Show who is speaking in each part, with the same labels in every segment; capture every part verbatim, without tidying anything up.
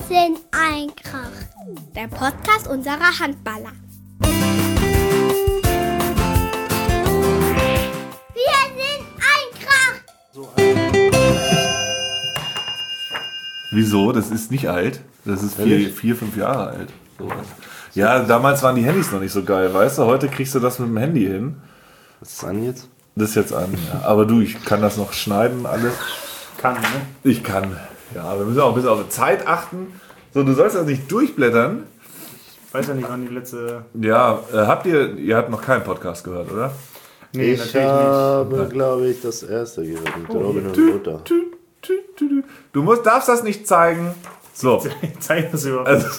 Speaker 1: sind Eintracht, der Podcast unserer Handballer. Wir sind Eintracht!
Speaker 2: Wieso? Das ist nicht alt. Das ist vier, vier fünf Jahre alt. So. Ja, damals waren die Handys noch nicht so geil, weißt du? Heute kriegst du das mit dem Handy hin.
Speaker 3: Was ist an jetzt?
Speaker 2: Das ist jetzt an, ja. Aber du, ich kann das noch schneiden, alles.
Speaker 4: Kann, ne?
Speaker 2: Ich kann. Ja, wir müssen auch ein bisschen auf die Zeit achten. So, du sollst das nicht durchblättern.
Speaker 4: Ich weiß ja nicht, wann die letzte...
Speaker 2: Ja, äh, habt ihr, ihr habt noch keinen Podcast gehört, oder?
Speaker 4: Nee,
Speaker 3: ich habe, glaube ich, das erste gehört mit
Speaker 2: Oh,
Speaker 3: Robin und
Speaker 2: tü,
Speaker 3: Lothar.
Speaker 2: tü, tü, tü, tü. Du musst, darfst das nicht zeigen. So.
Speaker 4: Zeig das überhaupt.
Speaker 2: Also,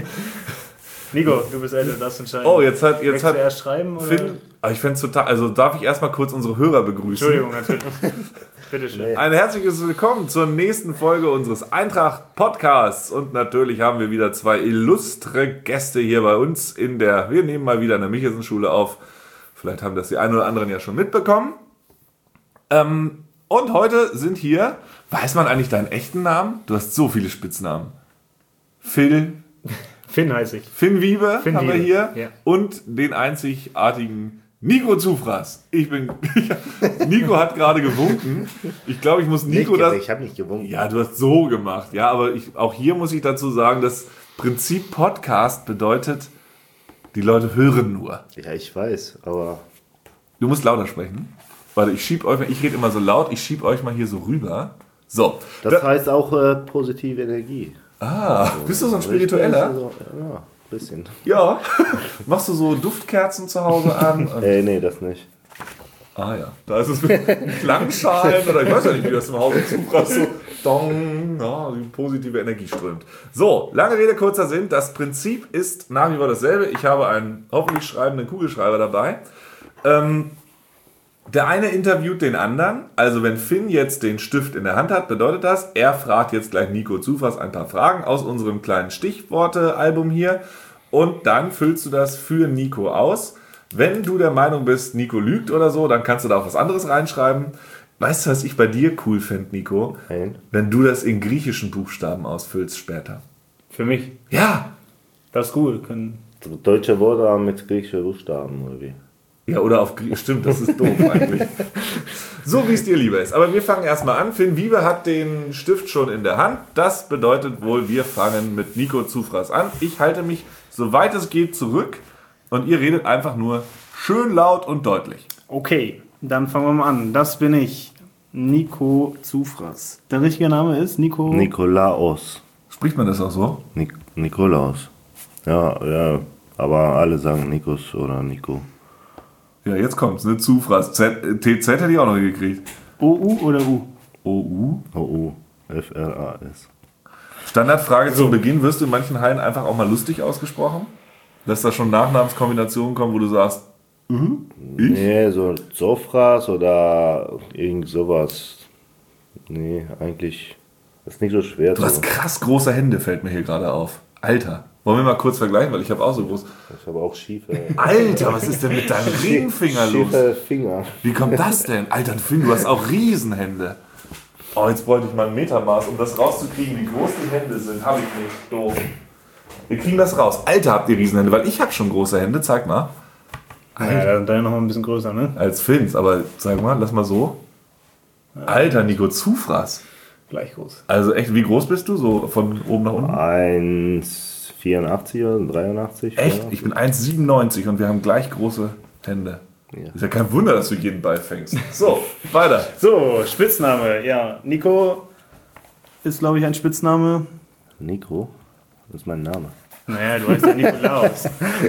Speaker 4: Nico, du bist älter, du darfst entscheiden.
Speaker 2: oh, jetzt hat... Jetzt
Speaker 4: Möchtest
Speaker 2: hat
Speaker 4: du erst schreiben, oder?
Speaker 2: Finn, ah, ich fände es total... Also darf ich erstmal kurz unsere Hörer begrüßen?
Speaker 4: Entschuldigung, natürlich. Bitte schön.
Speaker 3: Nee.
Speaker 2: Ein herzliches Willkommen zur nächsten Folge unseres Eintracht-Podcasts. Und natürlich haben wir wieder zwei illustre Gäste hier bei uns in der... Wir nehmen mal wieder in der Michelsen-Schule auf. Vielleicht haben das die einen oder anderen ja schon mitbekommen. Ähm, und heute sind hier... Weiß man eigentlich deinen echten Namen? Du hast so viele Spitznamen. Phil...
Speaker 4: Finn heiße ich.
Speaker 2: Finn Wiebe
Speaker 4: Finn
Speaker 2: haben wir
Speaker 4: Wiebe,
Speaker 2: hier.
Speaker 4: ja.
Speaker 2: Und den einzigartigen Nico Zufraß. Ich bin... Nico hat gerade gewunken. Ich glaube, ich muss Nico
Speaker 3: Nicht,
Speaker 2: das...
Speaker 3: ich habe nicht gewunken.
Speaker 2: Ja, du hast so gemacht. Ja, aber ich, auch hier muss ich dazu sagen, das Prinzip Podcast bedeutet, die Leute hören nur.
Speaker 3: Ja, ich weiß, aber...
Speaker 2: Du musst lauter sprechen. Warte, ich schieb euch mal, ich rede immer so laut, ich schieb euch mal hier so rüber. So.
Speaker 3: Das
Speaker 2: Da,
Speaker 3: heißt auch äh, positive Energie.
Speaker 2: ah, bist du so ein Spiritueller?
Speaker 3: Richtig, so, ja, ein bisschen.
Speaker 2: Ja. Machst du so Duftkerzen zu Hause an? Und,
Speaker 3: Äh, nee, das nicht.
Speaker 2: ah ja, da ist es mit Klangschalen oder ich weiß ja nicht, wie das im Hause zufragt, so dong, ja, die positive Energie strömt. So, lange Rede, kurzer Sinn. Das Prinzip ist nach wie vor dasselbe. Ich habe einen hoffentlich schreibenden Kugelschreiber dabei. Ähm, der eine interviewt den anderen. Also wenn Finn jetzt den Stift in der Hand hat, bedeutet das, er fragt jetzt gleich Nico Zufraß ein paar Fragen aus unserem kleinen Stichworte-Album hier. Und dann füllst du das für Nico aus. Wenn du der Meinung bist, Nico lügt oder so, dann kannst du da auch was anderes reinschreiben. Weißt du, was ich bei dir cool fände, Nico?
Speaker 3: Nein.
Speaker 2: Wenn du das in griechischen Buchstaben ausfüllst später.
Speaker 4: Für mich.
Speaker 2: Ja!
Speaker 4: Das ist cool. Können...
Speaker 3: Deutsche Worte mit griechischen Buchstaben, oder wie?
Speaker 2: Ja, oder auf Griechisch. Stimmt, das ist doof eigentlich. So wie es dir lieber ist. Aber wir fangen erstmal an. Finn Wiebe hat den Stift schon in der Hand. Das bedeutet wohl, wir fangen mit Nico Zufraß an. Ich halte mich, soweit es geht, zurück. Und ihr redet einfach nur schön laut und deutlich.
Speaker 4: Okay, dann fangen wir mal an. Das bin ich, Nico Zufraß. Der richtige Name ist Nico...
Speaker 3: Nikolaos.
Speaker 2: Spricht man das auch so?
Speaker 3: Nik Nikolaus. Ja, ja, aber alle sagen Nikos oder Nico.
Speaker 2: Ja, jetzt kommt's, ne? Zufraß. Z, T Z hätte ich auch noch gekriegt.
Speaker 4: O-U oder U?
Speaker 2: O-U?
Speaker 3: O-U. F R A S.
Speaker 2: Standardfrage zum Beginn. Wirst du in manchen Hallen einfach auch mal lustig ausgesprochen? Dass da schon Nachnamenskombinationen kommen, wo du sagst, mhm, ich?
Speaker 3: Nee, so Sofras oder irgend sowas. Nee, eigentlich ist nicht so schwer.
Speaker 2: Du hast krass große Hände, fällt mir hier gerade auf. Alter. Wollen wir mal kurz vergleichen, weil ich habe auch so groß...
Speaker 3: Ich habe auch schiefe...
Speaker 2: Alter, was ist denn mit deinem Ringfinger los?
Speaker 3: Schiefe Finger.
Speaker 2: Wie kommt das denn? Alter, Finn, du hast auch Riesenhände. Oh, jetzt bräuchte ich mal ein Metermaß, um das rauszukriegen, wie groß die Hände sind. Habe ich nicht. Doof. Wir kriegen das raus. Alter, habt ihr Riesenhände? Weil ich habe schon große Hände. Zeig mal.
Speaker 4: Ja, dann noch mal ein bisschen größer, ne?
Speaker 2: Als Finns, aber sag mal, lass mal so. Alter, Nico Zufraß.
Speaker 4: Gleich groß.
Speaker 2: Also echt, wie groß bist du? So von oben nach unten?
Speaker 3: eins Komma vierundachtzig oder dreiundachtzig.
Speaker 2: Echt? Ich bin eins Komma siebenundneunzig und wir haben gleich große Hände.
Speaker 3: Ja.
Speaker 2: Ist ja kein Wunder, dass du jeden Ball fängst. So, weiter.
Speaker 4: So, Spitzname. Ja, Nico ist, glaube ich, ein Spitzname.
Speaker 3: Nico? Das ist mein Name.
Speaker 4: Naja, du heißt ja Nikolaus.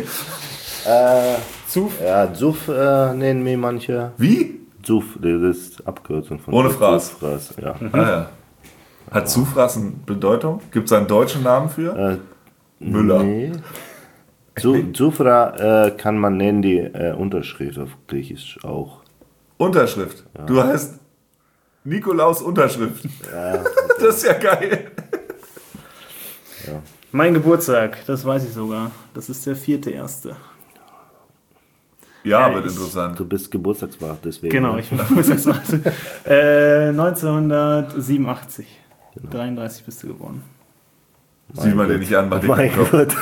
Speaker 3: Äh,
Speaker 4: Zuf.
Speaker 3: ja, Zuf äh, nennen mich manche.
Speaker 2: Wie?
Speaker 3: Zuf, das ist Abkürzung von
Speaker 2: Ohne Fraß.
Speaker 3: Zufraß, ja.
Speaker 2: Ah, ja. Hat Zufraß eine Bedeutung? Gibt es einen deutschen Namen für?
Speaker 3: Äh,
Speaker 2: Müller.
Speaker 3: Nee. Zu, Zufra äh, kann man nennen, die äh, Unterschrift auf Griechisch auch.
Speaker 2: Unterschrift. Du heißt Nikolaus Unterschrift.
Speaker 3: Ja,
Speaker 2: Das ist ja geil.
Speaker 4: Mein Geburtstag, das weiß ich sogar. Das ist der vierte erste.
Speaker 2: Ja,
Speaker 4: Äh,
Speaker 2: wird
Speaker 4: ich-
Speaker 2: interessant.
Speaker 3: du bist Geburtstagswart, deswegen.
Speaker 4: Genau, ich bin Geburtstagswarte. äh, neunzehnhundertsiebenundachtzig. dreiunddreißig bist du geboren.
Speaker 2: Sieht man den nicht an, bei dem
Speaker 3: Mein
Speaker 2: Kopf.
Speaker 3: Gott.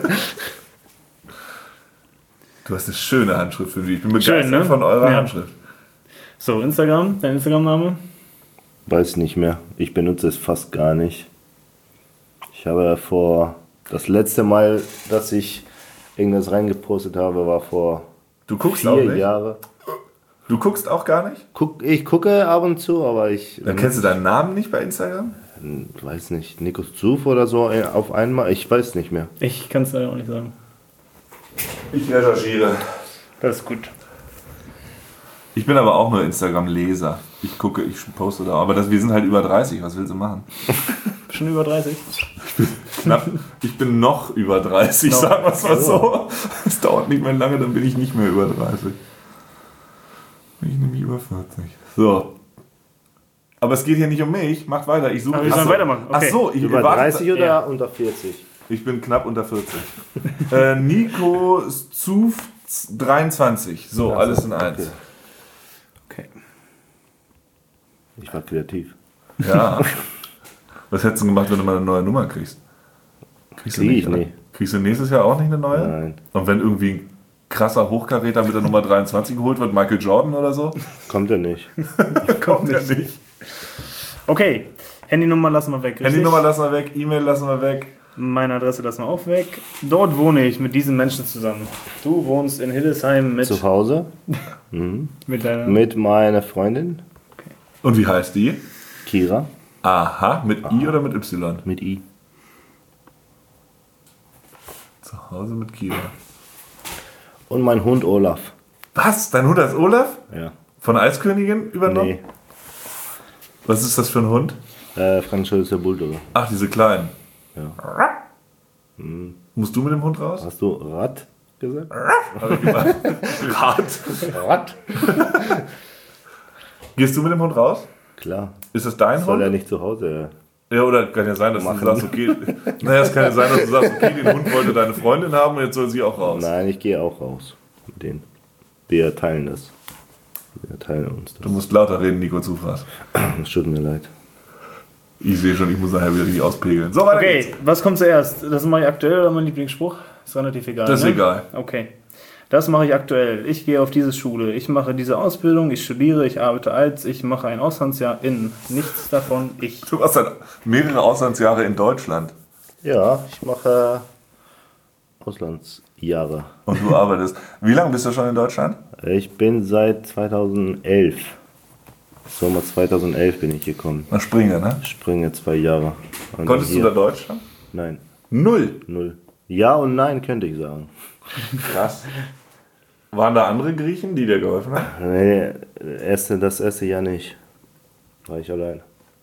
Speaker 2: Du hast eine schöne Handschrift für mich. Ich bin begeistert
Speaker 4: Schön, ne?
Speaker 2: von eurer
Speaker 4: Ja.
Speaker 2: Handschrift.
Speaker 4: So, Instagram, dein Instagram-Name?
Speaker 3: Weiß nicht mehr. Ich benutze es fast gar nicht. Ich habe vor... Das letzte Mal, dass ich irgendwas reingepostet habe, war vor
Speaker 2: Du guckst auch
Speaker 3: vier
Speaker 2: nicht?
Speaker 3: Jahren.
Speaker 2: Du guckst auch gar nicht?
Speaker 3: Guck, ich gucke ab und zu, aber ich
Speaker 2: Dann kennst du deinen Namen nicht bei Instagram?
Speaker 3: ähm, weiß nicht, Nikos Zuf oder so äh, auf einmal. Ich weiß nicht mehr.
Speaker 4: Ich kann es leider auch nicht sagen.
Speaker 2: Ich recherchiere.
Speaker 4: Das ist gut.
Speaker 2: Ich bin aber auch nur Instagram-Leser. Ich gucke, ich poste da. Aber das, wir sind halt über dreißig. Was willst du machen?
Speaker 4: Schon über dreißig?
Speaker 2: Knapp. Ich bin noch über dreißig,
Speaker 4: Noch.
Speaker 2: sagen wir es mal so. Es dauert nicht mehr lange, dann bin ich nicht mehr über dreißig. Bin ich nämlich über vierzig. So. Aber es geht hier nicht um mich. Macht weiter. Ich suche.
Speaker 4: Aber wir
Speaker 2: Ach
Speaker 4: sollen
Speaker 2: so.
Speaker 4: weitermachen. Okay.
Speaker 2: Ach so, ich
Speaker 3: Über
Speaker 2: warte-
Speaker 3: dreißig oder
Speaker 4: ja.
Speaker 3: unter vierzig?
Speaker 2: Ich bin knapp unter vierzig. äh, Nico Zuf dreiundzwanzig. So,
Speaker 3: Ach so,
Speaker 2: alles in eins.
Speaker 3: okay.
Speaker 4: Okay.
Speaker 3: Ich war kreativ.
Speaker 2: Ja. Was hättest du gemacht, wenn du mal eine neue Nummer kriegst? Kriegst du
Speaker 3: Krieg ich
Speaker 2: oder?
Speaker 3: nicht.
Speaker 2: Kriegst du nächstes Jahr auch nicht eine neue?
Speaker 3: Nein.
Speaker 2: Und wenn irgendwie ein krasser Hochkaräter mit der Nummer dreiundzwanzig geholt wird, Michael Jordan oder so?
Speaker 3: Kommt er nicht.
Speaker 2: Kommt ja nicht.
Speaker 4: Okay, Handynummer lassen wir weg. Richtig?
Speaker 2: Handynummer lassen wir weg, E-Mail lassen wir weg.
Speaker 4: Meine Adresse lassen wir auch weg. Dort wohne ich mit diesen Menschen zusammen. Du wohnst in Hildesheim mit,
Speaker 3: Zu Hause mhm.
Speaker 4: mit deiner...
Speaker 3: mit meiner Freundin
Speaker 2: Und wie heißt die?
Speaker 3: Kira
Speaker 2: Aha, mit I oder mit Y?
Speaker 3: mit I.
Speaker 2: Zu Hause mit Kira.
Speaker 3: Und mein Hund Olaf.
Speaker 2: Was? Dein Hund heißt Olaf?
Speaker 3: Ja.
Speaker 2: Von Eiskönigin übernommen?
Speaker 3: Nee,
Speaker 2: Was ist das für ein Hund?
Speaker 3: äh, französischer Bulldogge.
Speaker 2: Ach, diese kleinen.
Speaker 3: Ja.
Speaker 2: Musst du mit dem Hund raus?
Speaker 3: Hast du Rad gesagt?
Speaker 2: Hab ich gemacht. Rad.
Speaker 3: Rad?
Speaker 2: Gehst du mit dem Hund raus?
Speaker 3: Klar.
Speaker 2: Ist das dein
Speaker 3: Soll
Speaker 2: Hund?
Speaker 3: er nicht zu Hause?
Speaker 2: Ja, oder kann ja sein, dass
Speaker 3: Machen.
Speaker 2: du sagst, okay. Naja, es kann ja sein, dass du sagst, okay, den Hund wollte deine Freundin haben und jetzt soll sie auch raus.
Speaker 3: Nein, ich gehe auch raus mit denen. Wir teilen das. Wir teilen uns
Speaker 2: Du
Speaker 3: das.
Speaker 2: musst lauter reden, Nico Zufraß.
Speaker 3: Es tut mir leid.
Speaker 2: Ich sehe schon, ich muss nachher wieder richtig auspegeln. So, weiter
Speaker 4: Okay,
Speaker 2: geht's.
Speaker 4: was kommt zuerst? Das mache ich aktuell oder mein Lieblingsspruch? Ist relativ egal.
Speaker 2: Das ist
Speaker 4: ne?
Speaker 2: egal.
Speaker 4: Okay. Das mache ich aktuell. Ich gehe auf diese Schule. Ich mache diese Ausbildung. Ich studiere. Ich arbeite als. Ich mache ein Auslandsjahr in. Nichts davon ich.
Speaker 2: Du hast dann mehrere Auslandsjahre in Deutschland
Speaker 3: Ja, ich mache Auslandsjahre.
Speaker 2: und du arbeitest. Wie lange bist du schon in Deutschland?
Speaker 3: Ich bin seit zweitausendelf. Sommer zweitausendelf bin ich gekommen.
Speaker 2: Nach Springe, ne?
Speaker 3: Springe zwei Jahre. Und
Speaker 2: Konntest du
Speaker 3: hier-
Speaker 2: da Deutsch schon?
Speaker 3: Nein,
Speaker 2: Null.
Speaker 3: null. Ja und nein, könnte ich sagen.
Speaker 2: Krass. Waren da andere Griechen, die dir geholfen haben?
Speaker 3: Nee, erste, das erste Jahr nicht. War ich allein.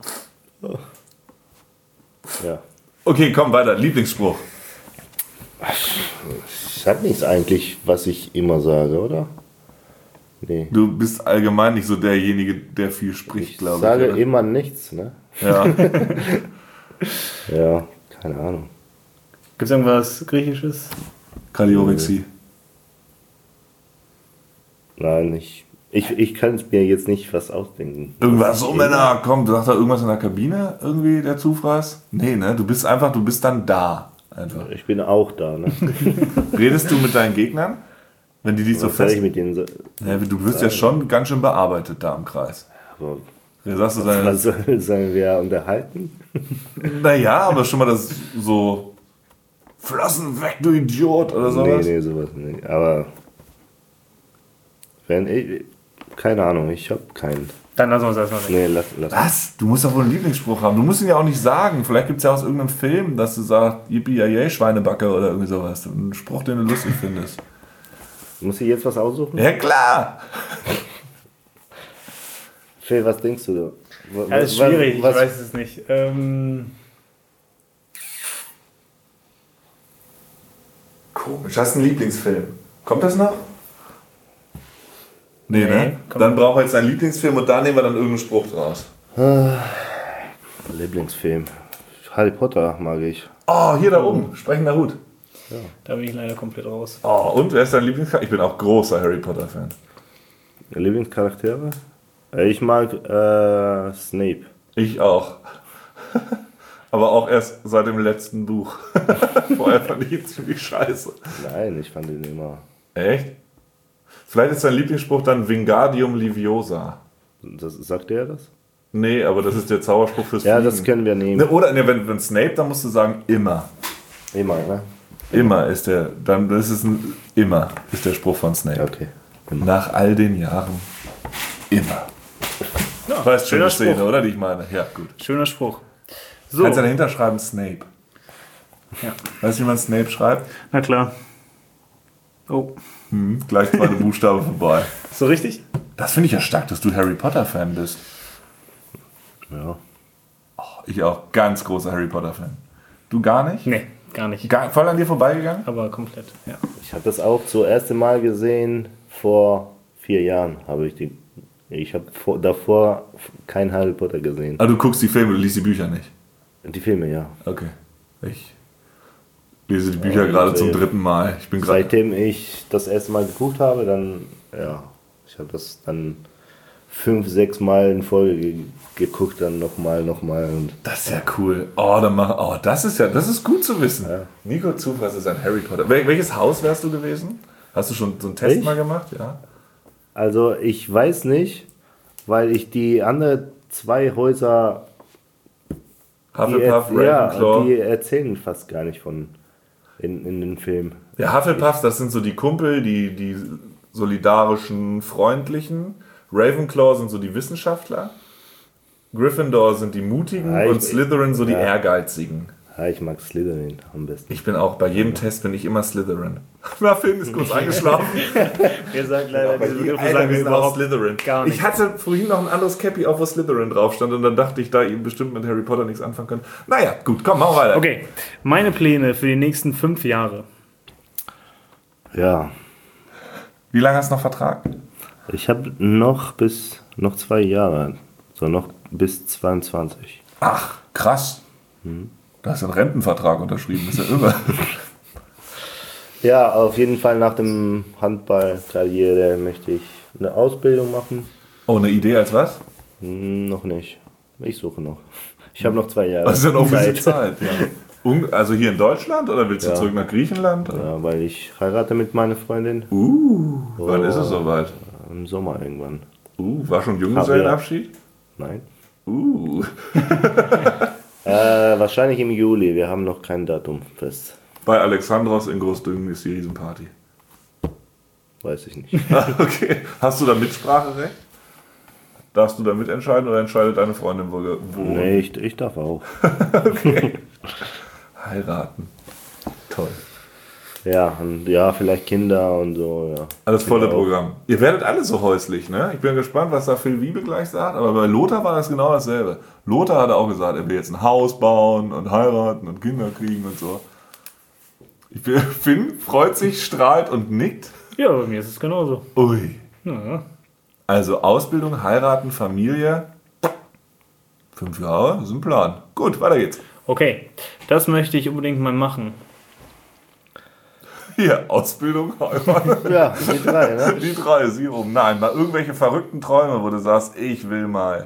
Speaker 3: Ja.
Speaker 2: Okay, komm weiter. Lieblingsspruch.
Speaker 3: Ich sag nichts eigentlich, was ich immer sage, oder? Nee.
Speaker 2: Du bist allgemein nicht so derjenige, der viel spricht,
Speaker 3: Ich
Speaker 2: glaube ich.
Speaker 3: sage
Speaker 2: oder?
Speaker 3: immer nichts, ne?
Speaker 2: Ja.
Speaker 3: Ja, keine Ahnung.
Speaker 4: Gibt es irgendwas Griechisches?
Speaker 2: Kaliorexie.
Speaker 3: Nein, ich, ich, ich kann es mir jetzt nicht was ausdenken.
Speaker 2: Irgendwas, so Männer, komm, sagt da irgendwas in der Kabine, irgendwie der Zufraß? Nee, ne? Du bist einfach, du bist dann da. Einfach.
Speaker 3: Ich bin auch da, ne?
Speaker 2: Redest du mit deinen Gegnern? Wenn die dich so
Speaker 3: Was soll ich
Speaker 2: fest...
Speaker 3: mit denen so,
Speaker 2: Ja, du wirst ja schon ganz schön bearbeitet da im Kreis.
Speaker 3: aber
Speaker 2: Ja, sagst du seine,
Speaker 3: was soll, sollen wir unterhalten?
Speaker 2: naja, aber schon mal das so Flossen weg, du Idiot oder
Speaker 3: Nee,
Speaker 2: sowas.
Speaker 3: nee, sowas nicht. Aber wenn ich, keine Ahnung, ich habe keinen.
Speaker 4: Dann lassen wir es erstmal weg.
Speaker 3: Nee, lass, lass.
Speaker 2: Was? Du musst doch wohl einen Lieblingsspruch haben. Du musst ihn ja auch nicht sagen. Vielleicht gibt es ja aus irgendeinem Film, dass du sagst, yippie yay Schweinebacke oder irgendwie sowas. Ein Spruch, den du lustig findest.
Speaker 3: Muss ich jetzt was aussuchen?
Speaker 2: Ja, klar.
Speaker 3: Phil, was denkst du? da?
Speaker 4: Ja, das ist
Speaker 3: Was-
Speaker 4: schwierig,
Speaker 3: was-
Speaker 4: ich weiß es nicht. Ähm,
Speaker 2: Komisch. Hast du einen Lieblingsfilm? Kommt das noch? Nee,
Speaker 4: Nee,
Speaker 2: ne?
Speaker 4: kommt
Speaker 2: Dann brauchen wir jetzt einen Lieblingsfilm und da nehmen wir dann irgendeinen Spruch draus.
Speaker 3: Lieblingsfilm. Harry Potter mag ich.
Speaker 2: Oh, hier da oben. Sprechender Hut.
Speaker 4: da bin ich leider komplett raus.
Speaker 2: Oh, und wer ist dein Lieblingscharakter? Ich bin auch großer Harry Potter-Fan.
Speaker 3: Lieblingscharaktere? Äh, Ich mag äh, Snape.
Speaker 2: Ich auch. Aber auch erst seit dem letzten Buch. Vorher fand ich ihn ziemlich scheiße.
Speaker 3: Nein, ich fand ihn immer.
Speaker 2: Echt? Vielleicht ist dein Lieblingsspruch dann Wingardium Leviosa.
Speaker 3: Das, sagt er das?
Speaker 2: Nee, aber das ist der Zauberspruch fürs
Speaker 3: Ja,
Speaker 2: Fliegen.
Speaker 3: das können wir nehmen.
Speaker 2: Ne, oder ne, wenn, wenn Snape, dann musst du sagen, immer.
Speaker 3: Immer, ne?
Speaker 2: Immer ist der, dann ist es ein, immer ist der Spruch von Snape.
Speaker 3: Okay. Immer.
Speaker 2: Nach all den Jahren, immer.
Speaker 4: Ja,
Speaker 2: Weißt schon
Speaker 4: schöner
Speaker 2: die Szene,
Speaker 4: Spruch.
Speaker 2: oder? Die ich meine. Ja, gut.
Speaker 4: Schöner Spruch. So,
Speaker 2: Kannst du dahinter schreiben Snape.
Speaker 4: Ja.
Speaker 2: Weißt du, wie man Snape schreibt?
Speaker 4: na klar. Oh,
Speaker 2: Hm, gleich zweite Buchstabe vorbei.
Speaker 4: so richtig?
Speaker 2: Das finde ich ja stark, dass du Harry Potter-Fan bist.
Speaker 3: Ja.
Speaker 2: Ich auch. Ganz großer Harry Potter-Fan. Du gar nicht?
Speaker 4: Nee, gar nicht.
Speaker 2: Gar, voll an dir vorbeigegangen?
Speaker 4: Aber komplett, ja.
Speaker 3: Ich habe das auch zum ersten Mal gesehen vor vier Jahren. Habe ich die. Ich habe vor, davor kein Harry Potter gesehen.
Speaker 2: Ah, du guckst die Filme, du liest die Bücher nicht.
Speaker 3: Die Filme, ja.
Speaker 2: Okay. Ich lese die Bücher
Speaker 3: Ja,
Speaker 2: gerade
Speaker 3: und,
Speaker 2: zum
Speaker 3: äh,
Speaker 2: dritten Mal. Ich bin gerade.
Speaker 3: Seitdem ich das erste Mal geguckt habe, dann, ja, ich habe das dann fünf, sechs Mal in Folge ge geguckt, dann nochmal, nochmal.
Speaker 2: Das ist ja cool. Oh, dann mach, oh, das ist ja, das ist gut zu wissen.
Speaker 3: Ja.
Speaker 2: Nico Zufrass ist ein Harry Potter. Wel welches Haus wärst du gewesen? Hast du schon so einen Test
Speaker 3: Ich?
Speaker 2: mal gemacht? Ja.
Speaker 3: Also ich weiß nicht, weil ich die anderen zwei Häuser, die,
Speaker 2: Hufflepuff,
Speaker 3: er ja,
Speaker 2: Ravenclaw.
Speaker 3: die erzählen fast gar nicht von in, in den Film.
Speaker 2: Ja, Hufflepuffs, das sind so die Kumpel, die, die solidarischen, freundlichen. Ravenclaw sind so die Wissenschaftler. Gryffindor sind die Mutigen
Speaker 3: Ja, ich-
Speaker 2: und Slytherin so die
Speaker 3: ja.
Speaker 2: Ehrgeizigen.
Speaker 3: Ja, ich mag Slytherin am besten.
Speaker 2: Ich bin auch, bei jedem Test bin ich immer Slytherin. Na, Finn ist kurz eingeschlafen.
Speaker 4: Ihr sagt leider,
Speaker 2: Bei
Speaker 4: diese
Speaker 2: jedem-
Speaker 4: Begriffe
Speaker 2: Alter,
Speaker 4: sagen
Speaker 2: wir
Speaker 4: wir
Speaker 2: sind auch
Speaker 4: überhaupt
Speaker 2: Slytherin.
Speaker 4: gar nicht.
Speaker 2: Ich hatte vorhin noch ein anderes Cappy auf, wo Slytherin drauf stand und dann dachte ich, da ihr bestimmt mit Harry Potter nichts anfangen könnt. Naja, gut, komm, machen wir weiter.
Speaker 4: Okay, meine Pläne für die nächsten fünf Jahre.
Speaker 3: Ja,
Speaker 2: Wie lange hast du noch Vertrag?
Speaker 3: ich habe noch bis, noch zwei Jahre, so noch bis zweiundzwanzig.
Speaker 2: Ach, krass. Da hast du einen Rentenvertrag unterschrieben, ist ja irre.
Speaker 3: Ja, auf jeden Fall nach dem Handballkarriere möchte ich eine Ausbildung machen.
Speaker 2: Oh, eine Idee als was?
Speaker 3: Hm, noch nicht. Ich suche noch. Ich habe noch zwei Jahre.
Speaker 2: Was ist denn auch für die
Speaker 3: Zeit.
Speaker 2: Zeit? Ja. Un- Also hier in Deutschland oder willst du
Speaker 3: Ja.
Speaker 2: zurück nach Griechenland? Oder?
Speaker 3: Ja, weil ich heirate mit meiner Freundin
Speaker 2: Uh, wann ist es soweit?
Speaker 3: im Sommer irgendwann.
Speaker 2: Uh, war schon Junggesellenabschied?
Speaker 3: Nein.
Speaker 2: Uh,
Speaker 3: Äh, wahrscheinlich im Juli. Wir haben noch kein Datum fest.
Speaker 2: bei Alexandros in Großdüngen ist die Riesenparty.
Speaker 3: Weiß ich nicht.
Speaker 2: Okay, hast du da Mitspracherecht? Darfst du da mitentscheiden oder entscheidet deine Freundin, wo, wo
Speaker 3: Nee, ich, ich darf auch.
Speaker 2: heiraten? Toll.
Speaker 3: Ja, und ja, vielleicht Kinder und so, ja.
Speaker 2: Alles volle
Speaker 3: Genau.
Speaker 2: Programm. Ihr werdet alle so häuslich, ne? Ich bin gespannt, was da Phil Wiebe gleich sagt, aber bei Lothar war das genau dasselbe. Lothar hat auch gesagt, er will jetzt ein Haus bauen und heiraten und Kinder kriegen und so. Ich bin, Finn freut sich, strahlt und nickt.
Speaker 4: Ja, bei mir ist es genauso.
Speaker 2: Ui.
Speaker 4: Ja.
Speaker 2: Also Ausbildung, heiraten, Familie. Fünf Jahre, das ist ein Plan. Gut, weiter geht's.
Speaker 4: Okay, das möchte ich unbedingt mal machen.
Speaker 2: Hier, Ausbildung, heiraten.
Speaker 3: Ja, die drei, ne?
Speaker 2: Die drei, sie rum. Nein, mal irgendwelche verrückten Träume, wo du sagst, ich will mal.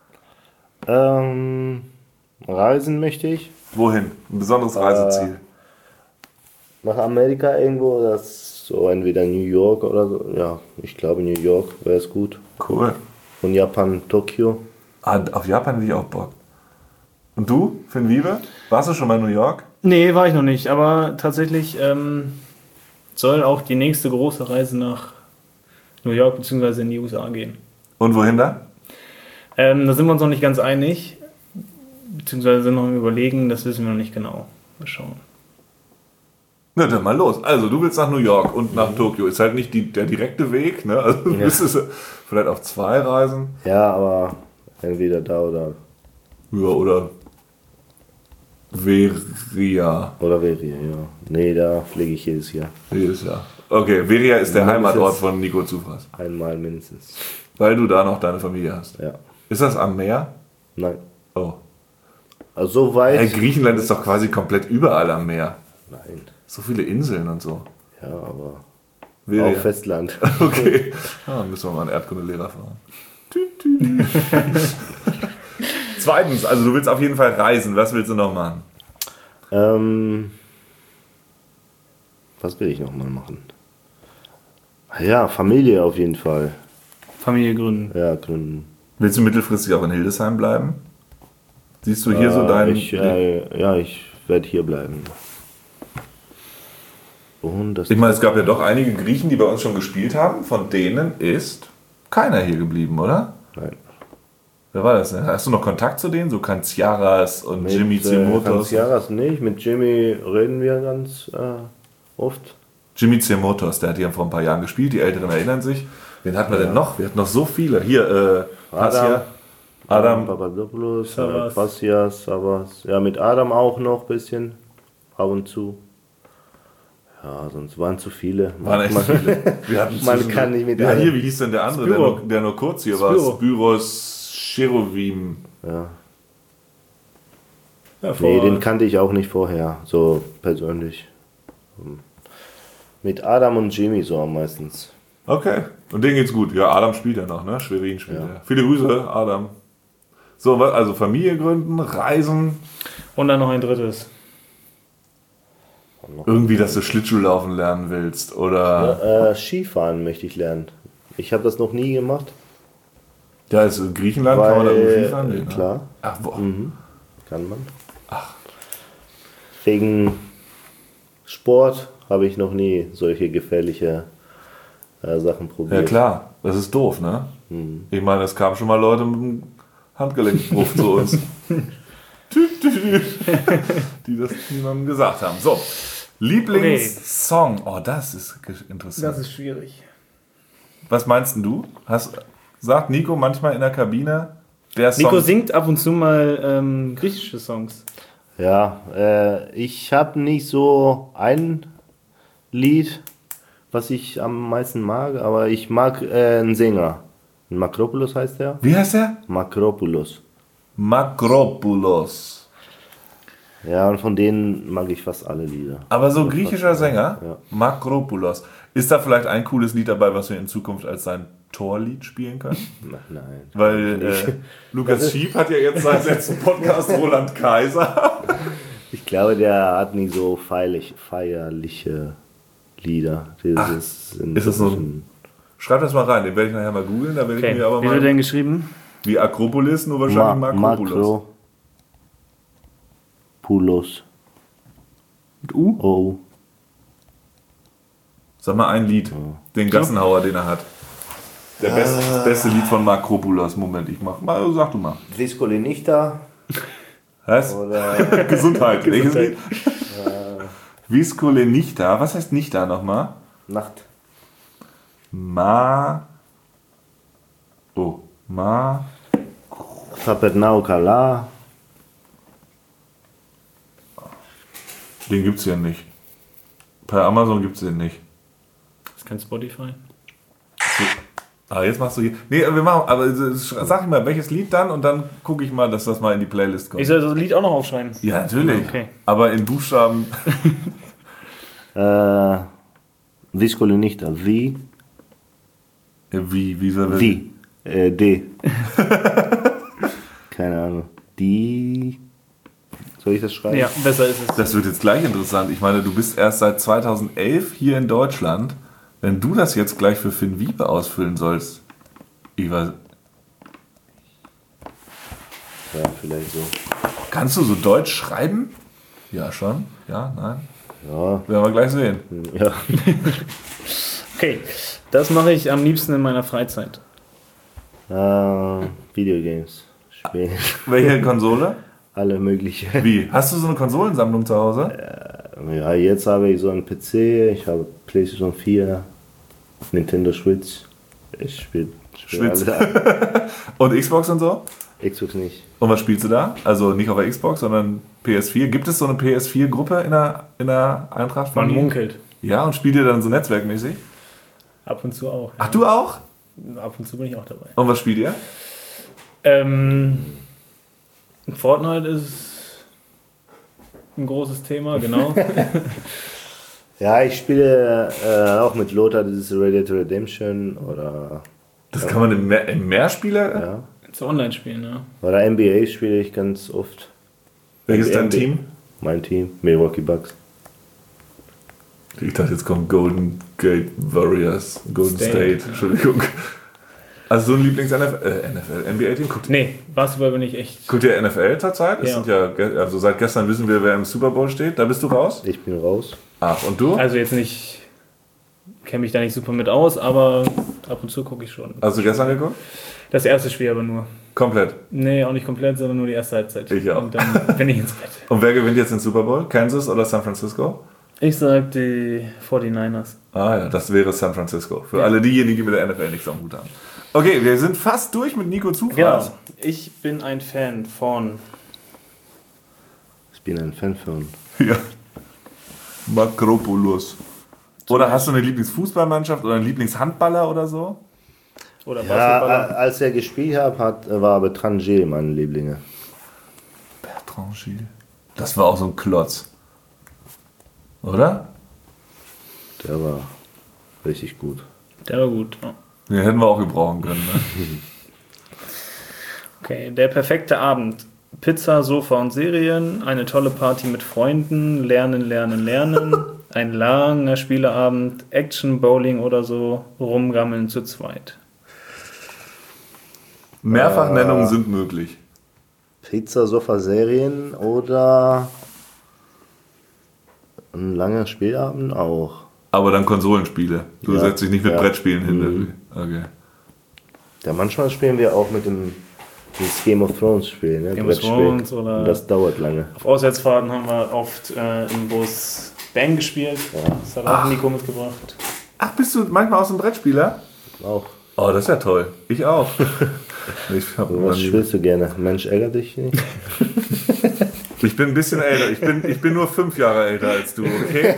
Speaker 3: Ähm, reisen möchte ich.
Speaker 2: Wohin? Ein besonderes Reiseziel.
Speaker 3: Nach Amerika irgendwo, das so entweder New York oder so. Ja, ich glaube New York wäre es gut.
Speaker 2: Cool.
Speaker 3: Und Japan, Tokio.
Speaker 2: Ah, auf Japan hätte ich auch Bock. Und du, Finn Wiebe? Warst du schon mal in New York?
Speaker 4: Nee, war ich noch nicht, aber tatsächlich ähm, soll auch die nächste große Reise nach New York bzw. in die U S A gehen.
Speaker 2: Und wohin da?
Speaker 4: Ähm, da sind wir uns noch nicht ganz einig, beziehungsweise sind noch im Überlegen, das wissen wir noch nicht genau. Mal schauen.
Speaker 2: Na, dann mal los. Also, du willst nach New York und nach Tokio. Ist halt nicht die, der direkte Weg, ne? Also, du
Speaker 3: Ja.
Speaker 2: müsstest vielleicht auf zwei Reisen.
Speaker 3: Ja, aber entweder da oder,
Speaker 2: Ja, oder Veria.
Speaker 3: oder Veria, ja. Nee, da fliege ich jedes Jahr.
Speaker 2: Jedes Jahr. Okay, Veria ist der
Speaker 3: Ja,
Speaker 2: Heimatort
Speaker 3: das ist-
Speaker 2: von Nico Zufrass.
Speaker 3: Einmal mindestens.
Speaker 2: Weil du da noch deine Familie hast.
Speaker 3: Ja.
Speaker 2: Ist das am Meer?
Speaker 3: Nein.
Speaker 2: Oh.
Speaker 3: Also so weit.
Speaker 2: Hey, Griechenland ist doch quasi komplett überall am Meer.
Speaker 3: Nein.
Speaker 2: So viele Inseln und so.
Speaker 3: Ja, aber
Speaker 2: Veria.
Speaker 3: auch Festland.
Speaker 2: Okay. Ah, dann müssen wir mal einen Erdkundelehrer fragen. Tü, tü. Zweitens, also du willst auf jeden Fall reisen. Was willst du noch machen?
Speaker 3: Ähm, was will ich nochmal machen? Ja, Familie auf jeden Fall.
Speaker 4: Familie gründen.
Speaker 3: Ja, gründen.
Speaker 2: Willst du mittelfristig auch in Hildesheim bleiben? Siehst du hier
Speaker 3: äh,
Speaker 2: so deinen...
Speaker 3: Ich, äh, ja, ich werde hier bleiben. Und das
Speaker 2: Ich meine, es gab ja doch einige Griechen, die bei uns schon gespielt haben. Von denen ist keiner hier geblieben, oder?
Speaker 3: Nein.
Speaker 2: Wer war das denn? Hast du noch Kontakt zu denen? So Kanziaras und
Speaker 3: Mit,
Speaker 2: Jimmy Tsemotos?
Speaker 3: Äh, Jahres nicht. Mit Jimmy reden wir ganz äh, oft.
Speaker 2: Jimmy Tsemotos, der hat hier vor ein paar Jahren gespielt. Die Älteren erinnern sich. Wen hatten wir denn noch? Wir hatten noch so viele. Hier, äh, Passia, Adam.
Speaker 3: Papadopoulos,
Speaker 4: Savas.
Speaker 3: Passias, Savas. Ja, mit Adam auch noch ein bisschen. Ab und zu. Ja, sonst waren zu viele.
Speaker 2: Waren echt
Speaker 3: Man-
Speaker 2: viele. Wir hatten
Speaker 3: Man
Speaker 2: zwischen-
Speaker 3: kann nicht mit
Speaker 2: Ja,
Speaker 3: allen.
Speaker 2: hier, wie hieß denn der andere, der
Speaker 4: Spyro.
Speaker 2: nur, der nur kurz hier war?
Speaker 4: Spyro.
Speaker 2: Spyros Cheruvim.
Speaker 3: Ja.
Speaker 4: Ja,
Speaker 3: Nee,
Speaker 4: vor-
Speaker 3: den kannte ich auch nicht vorher, so persönlich. Mit Adam und Jimmy so am meistens.
Speaker 2: Okay, und denen geht's gut. Ja, Adam spielt ja noch, ne? Schwerin spielt ja. Viele Grüße, Adam. So, was- also Familie gründen, reisen.
Speaker 4: Und dann noch ein drittes.
Speaker 2: Irgendwie, dass du Schlittschuh laufen lernen willst. Oder.
Speaker 3: Äh, Skifahren möchte ich lernen. Ich habe das noch nie gemacht.
Speaker 2: Ja, ist in Griechenland, kann man da
Speaker 3: Weil,
Speaker 2: irgendwie Skifahren? Nee, ne?
Speaker 3: klar,
Speaker 2: Ach, wo?
Speaker 3: mhm, kann man. Wegen Sport habe ich noch nie solche gefährliche äh, Sachen
Speaker 2: Ja,
Speaker 3: probiert.
Speaker 2: klar. Das ist doof, ne?
Speaker 3: Mhm.
Speaker 2: Ich meine, es kamen schon mal Leute mit einem Handgelenkbruch zu uns. Tüt, tüt, tüt. Die das niemandem gesagt haben. So, Lieblingssong. Oh, das ist ge- interessant.
Speaker 4: ist schwierig.
Speaker 2: Was meinst denn du? Hast, sagt Nico manchmal in der Kabine, der Song...
Speaker 4: Nico singt ab und zu mal ähm, griechische Songs.
Speaker 3: Ja, äh, ich habe nicht so ein Lied, was ich am meisten mag, aber ich mag äh, einen Sänger. Makropoulos heißt der.
Speaker 2: Wie heißt der?
Speaker 3: Makropoulos.
Speaker 2: Makropoulos.
Speaker 3: Ja, und von denen mag ich fast alle Lieder.
Speaker 2: Aber so griechischer Sänger?
Speaker 3: Ja.
Speaker 2: Makropoulos. Ist da vielleicht ein cooles Lied dabei, was wir in Zukunft als sein Torlied spielen können?
Speaker 3: Nein.
Speaker 2: Weil äh, Lukas Schieb hat ja jetzt seinen letzten Podcast Roland Kaiser.
Speaker 3: Ich glaube, der hat nicht so feierlich, feierliche Lieder. Dieses sind
Speaker 2: ist das so ein-
Speaker 3: bisschen-
Speaker 2: Schreib das mal rein, den werde ich nachher mal googeln. Da werde ich
Speaker 4: Okay.
Speaker 2: mir aber
Speaker 4: Wie wird
Speaker 2: mal...
Speaker 4: denn geschrieben?
Speaker 2: Wie Akropolis, nur wahrscheinlich
Speaker 3: Ma
Speaker 2: Makropoulos.
Speaker 3: Makropoulos.
Speaker 4: Mit U?
Speaker 3: Oh.
Speaker 2: Sag mal ein Lied, den Gassenhauer, den er hat. Der beste, das beste Lied von Makropoulos. Moment, ich mach mal, sag du mal.
Speaker 3: Viscoli Nichta.
Speaker 2: Was?
Speaker 3: Oder
Speaker 2: Gesundheit. Welches Lied? Viscole Nichta. Was heißt Nichta nochmal?
Speaker 3: Nacht.
Speaker 2: Ma. Oh. Ma.
Speaker 3: Papernau Kala.
Speaker 2: Den gibt's hier nicht. Per Amazon gibt's den nicht.
Speaker 4: Das ist kein Spotify.
Speaker 2: Ah, jetzt machst du hier. Nee, wir machen. Aber äh, sag ich mal, welches Lied dann und dann gucke ich mal, dass das mal in die Playlist kommt.
Speaker 4: Ich soll das Lied auch noch aufschreiben.
Speaker 2: Ja, natürlich.
Speaker 4: Okay.
Speaker 2: Aber in Buchstaben.
Speaker 3: Äh, Viscoli Nichta. Wie?
Speaker 2: Wie? Wie soll
Speaker 3: Wie. Äh, D. Keine Ahnung. Die. Soll ich das schreiben?
Speaker 4: Ja, besser ist es.
Speaker 2: Das wird jetzt gleich interessant. Ich meine, du bist erst seit zweitausendelf hier in Deutschland. Wenn du das jetzt gleich für Finn Wiebe ausfüllen sollst, ich weiß,
Speaker 3: Ja, vielleicht so.
Speaker 2: kannst du so Deutsch schreiben? Ja, schon. Ja, nein.
Speaker 3: Ja.
Speaker 2: Werden wir gleich sehen.
Speaker 3: Ja.
Speaker 4: Okay, das mache ich am liebsten in meiner Freizeit.
Speaker 3: Äh, Videogames. Spielen.
Speaker 2: Welche Konsole?
Speaker 3: Alle mögliche.
Speaker 2: Wie? Hast du so eine Konsolensammlung zu Hause?
Speaker 3: Ja, jetzt habe ich so einen P C, ich habe PlayStation vier, Nintendo Switch. Ich spiele spiel
Speaker 2: Schwitz.
Speaker 3: alle.
Speaker 2: Und Xbox und so?
Speaker 3: Xbox nicht.
Speaker 2: Und was spielst du da? Also nicht auf der Xbox, sondern P S vier. Gibt es so eine P S vier Gruppe in der, in der Eintracht?
Speaker 4: Man munkelt.
Speaker 2: Ja, und spielt ihr dann so netzwerkmäßig?
Speaker 4: Ab und zu auch.
Speaker 2: Ach, du auch?
Speaker 4: Ja. Ab und zu bin ich auch dabei.
Speaker 2: Und was spielt ihr?
Speaker 4: Ähm, Fortnite ist ein großes Thema, genau.
Speaker 3: Ja, ich spiele äh, auch mit Lothar dieses Red Dead Redemption oder.
Speaker 2: Das kann man im, Mehr, im Mehrspieler?
Speaker 3: Ja.
Speaker 4: Zu Online-Spielen, ja.
Speaker 3: Oder N B A spiele ich ganz oft.
Speaker 2: Welches ist dein
Speaker 3: N B A
Speaker 2: Team?
Speaker 3: Mein Team, Milwaukee Bucks.
Speaker 2: Ich dachte, jetzt kommt Golden Gate Warriors. Golden State,
Speaker 4: State.
Speaker 2: Entschuldigung. Also so ein Lieblings-N F L, äh, N F L, N B A-Team? Guckt,
Speaker 4: Nee, Basketball bin ich echt.
Speaker 2: guckt ihr N F L zurzeit? Es
Speaker 4: Ja.
Speaker 2: sind ja, ge- also seit gestern wissen wir, wer im Super Bowl steht. Da bist du raus?
Speaker 3: Ich bin raus.
Speaker 2: Ach, und du?
Speaker 4: Also jetzt nicht, kenne mich da nicht super mit aus, aber ab und zu gucke ich schon.
Speaker 2: Hast du gestern geguckt?
Speaker 4: Das erste Spiel aber nur.
Speaker 2: Komplett.
Speaker 4: Nee, auch nicht komplett, sondern nur die erste Halbzeit.
Speaker 2: Ich auch.
Speaker 4: Und dann bin ich ins Bett.
Speaker 2: Und wer gewinnt jetzt den Super Bowl? Kansas oder San Francisco?
Speaker 4: Ich sag die forty-niners.
Speaker 2: Ah ja, das wäre San Francisco. Für
Speaker 4: Ja.
Speaker 2: alle diejenigen, die mit der N F L nichts am Hut haben. Okay, wir sind fast durch mit Nico Zufraß.
Speaker 4: Genau. Ich bin ein Fan von.
Speaker 3: Ich bin ein Fan von.
Speaker 2: Ja. Makropoulos. Oder hast du eine Lieblingsfußballmannschaft oder einen Lieblingshandballer oder so?
Speaker 4: Oder
Speaker 3: Ja,
Speaker 4: Basketballer.
Speaker 3: als er gespielt hat, hat war Bertrand Gilles mein Lieblinge.
Speaker 2: Bertrand Gilles. Das war auch so ein Klotz. Oder?
Speaker 3: Der war richtig gut.
Speaker 4: Der war gut. Ja.
Speaker 2: Den hätten wir auch gebrauchen können. Ne?
Speaker 4: Okay, der perfekte Abend. Pizza, Sofa und Serien, eine tolle Party mit Freunden, lernen, lernen, lernen, ein langer Spieleabend, Action, Bowling oder so, rumgammeln zu zweit.
Speaker 2: Mehrfachnennungen sind möglich.
Speaker 3: Pizza, Sofa, Serien oder ein langer Spielabend auch.
Speaker 2: Aber dann Konsolenspiele. Du
Speaker 3: Ja.
Speaker 2: setzt dich nicht mit
Speaker 3: Ja.
Speaker 2: Brettspielen hin.
Speaker 3: Mhm.
Speaker 2: Okay.
Speaker 3: Ja, manchmal spielen wir auch mit dem dieses Game of Thrones Spiel, ne?
Speaker 4: Game of
Speaker 3: Brettspiel.
Speaker 4: Thrones oder-
Speaker 3: Und das dauert lange.
Speaker 4: Auf Auswärtsfahrten haben wir oft äh, im Bus Bang gespielt. Das hat auch Nico mitgebracht.
Speaker 2: Ach, bist du manchmal aus dem Brettspieler?
Speaker 3: Auch.
Speaker 2: Oh, das ist ja toll. Ich auch. Ich, hab
Speaker 3: Was spielst du gerne? Mensch, ärger dich nicht.
Speaker 2: ich bin ein bisschen älter. Ich bin, ich bin nur fünf Jahre älter als du, okay?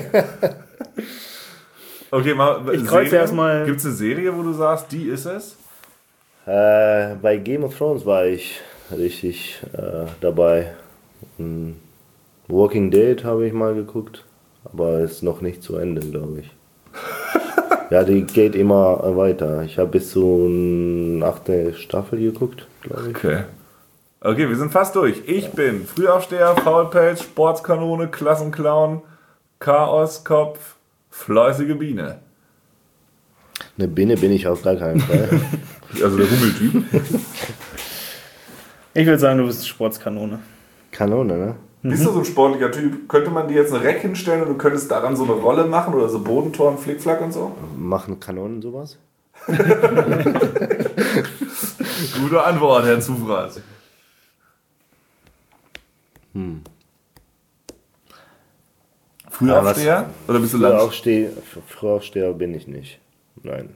Speaker 2: Okay, mal.
Speaker 4: Ich kreuze erstmal-
Speaker 2: Gibt es eine Serie, wo du sagst, die ist es?
Speaker 3: Äh, bei Game of Thrones war ich richtig äh, dabei. Hm, Walking Dead habe ich mal geguckt, aber ist noch nicht zu Ende, glaube ich. Ja, die geht immer weiter. Ich habe bis zur achte Staffel geguckt, glaube ich.
Speaker 2: Okay. Okay, wir sind fast durch. Ich bin Frühaufsteher, Faulpelz, Sportskanone, Klassenclown, Chaoskopf, fleißige Biene.
Speaker 3: Eine Biene bin ich auf gar keinen Fall.
Speaker 2: Also der Hummeltyp.
Speaker 4: Ich würde sagen, du bist Sportskanone.
Speaker 3: Kanone, ne?
Speaker 2: Bist du so ein sportlicher Typ? Könnte man dir jetzt ein Reck hinstellen und du könntest daran so eine Rolle machen oder so Bodentor und Flickflack und so?
Speaker 3: Machen Kanonen sowas?
Speaker 2: Gute Antwort, Herr Zufraß.
Speaker 3: Hm.
Speaker 2: Frühaufsteher? Oder bist du Lunch?
Speaker 3: Frühaufsteher, Frühaufsteher bin ich nicht. Nein.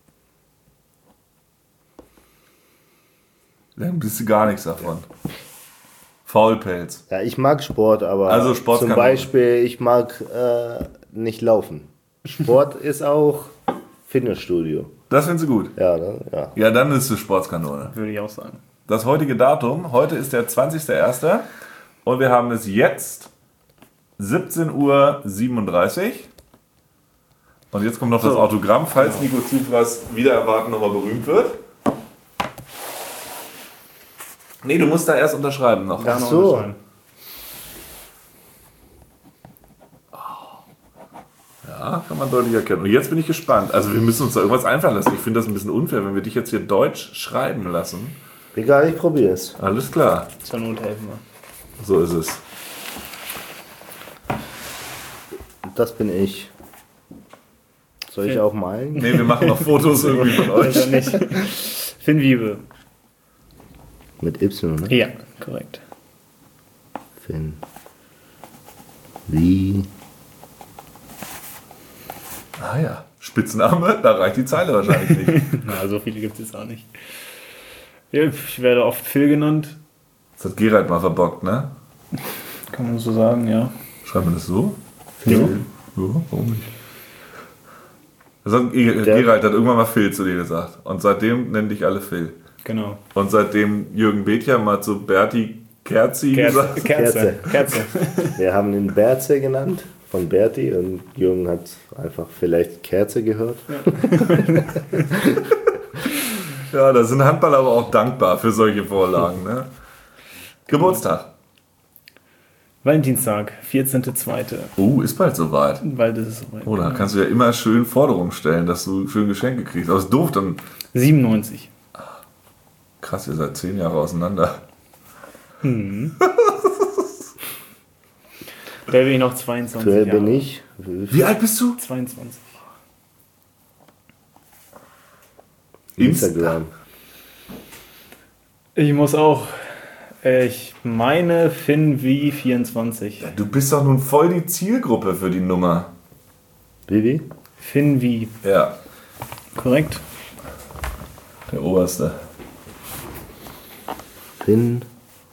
Speaker 2: Dann bist du gar nichts davon. Faulpelz.
Speaker 3: Ja, ich mag Sport, aber
Speaker 2: Also Sportskanone.
Speaker 3: zum Beispiel, ich mag äh, nicht laufen. Sport ist auch Fitnessstudio.
Speaker 2: Das findest du gut.
Speaker 3: Ja, ne? Ja.
Speaker 2: Ja, dann ist es Sportskanone.
Speaker 4: Würde ich auch sagen.
Speaker 2: Das heutige Datum, heute ist der zwanzigster erste und wir haben es jetzt siebzehn Uhr siebenunddreißig. Und jetzt kommt noch das
Speaker 4: So.
Speaker 2: Autogramm, falls Nico Zufraß wieder erwarten nochmal berühmt wird. Nee, du musst da erst unterschreiben noch.
Speaker 4: Gar
Speaker 3: Ach
Speaker 4: noch
Speaker 3: so.
Speaker 4: unterscheiden.
Speaker 2: Ja, kann man deutlich erkennen. Und jetzt bin ich gespannt. Also wir müssen uns da irgendwas einfallen lassen. Ich finde das ein bisschen unfair, wenn wir dich jetzt hier deutsch schreiben lassen.
Speaker 3: Egal, ich probiere es.
Speaker 2: Alles klar,
Speaker 4: Zur Not helfen wir.
Speaker 2: so ist es.
Speaker 3: Das bin ich. Soll ich
Speaker 4: Okay.
Speaker 3: auch malen?
Speaker 2: Nee, wir machen noch Fotos irgendwie von euch.
Speaker 4: Oder nicht? Finn Wiebe.
Speaker 3: Mit Y, ne?
Speaker 4: Ja, korrekt.
Speaker 3: Finn. Wie?
Speaker 2: Ah ja, Spitzname, da reicht die Zeile wahrscheinlich nicht.
Speaker 4: Na, so viele gibt es jetzt auch nicht. Ja, ich werde oft Phil genannt.
Speaker 2: Das hat Gerald mal verbockt, ne?
Speaker 4: Kann man so sagen, ja.
Speaker 2: Schreibt man das so?
Speaker 3: Ja.
Speaker 2: Ja, warum nicht? Das hat, Gerald hat irgendwann mal Phil zu dir gesagt. Und seitdem nennen dich alle Phil.
Speaker 4: Genau.
Speaker 2: Und seitdem Jürgen Bethja mal zu Berti Kerzi
Speaker 4: Kerze.
Speaker 2: gesagt.
Speaker 4: Kerze. Kerze.
Speaker 3: Wir haben ihn Berze genannt, von Berti, und Jürgen hat einfach vielleicht Kerze gehört.
Speaker 2: Ja, da sind Handballer aber auch dankbar für solche Vorlagen. Ne? Geburtstag.
Speaker 4: Valentinstag, vierzehnter zweiter
Speaker 2: Uh, ist bald soweit.
Speaker 4: Weil das ist soweit.
Speaker 2: Oh, da kannst du ja immer schön Forderungen stellen, dass du schön Geschenke kriegst. Aber ist doof, dann...
Speaker 4: siebenundneunzig.
Speaker 2: Krass, ihr seid zehn Jahre auseinander.
Speaker 4: Hm. Da bin ich noch zweiundzwanzig
Speaker 3: Aktuell
Speaker 4: Jahre.
Speaker 3: bin ich.
Speaker 2: Wie alt bist du?
Speaker 4: zweiundzwanzig.
Speaker 3: Instagram.
Speaker 4: Ich muss auch, äh, ich meine Finn wie vierundzwanzig.
Speaker 2: Du bist doch nun voll die Zielgruppe für die Nummer.
Speaker 3: Vivi?
Speaker 4: Finn wie,
Speaker 2: Ja,
Speaker 4: korrekt?
Speaker 2: der Oberste.
Speaker 3: Finn.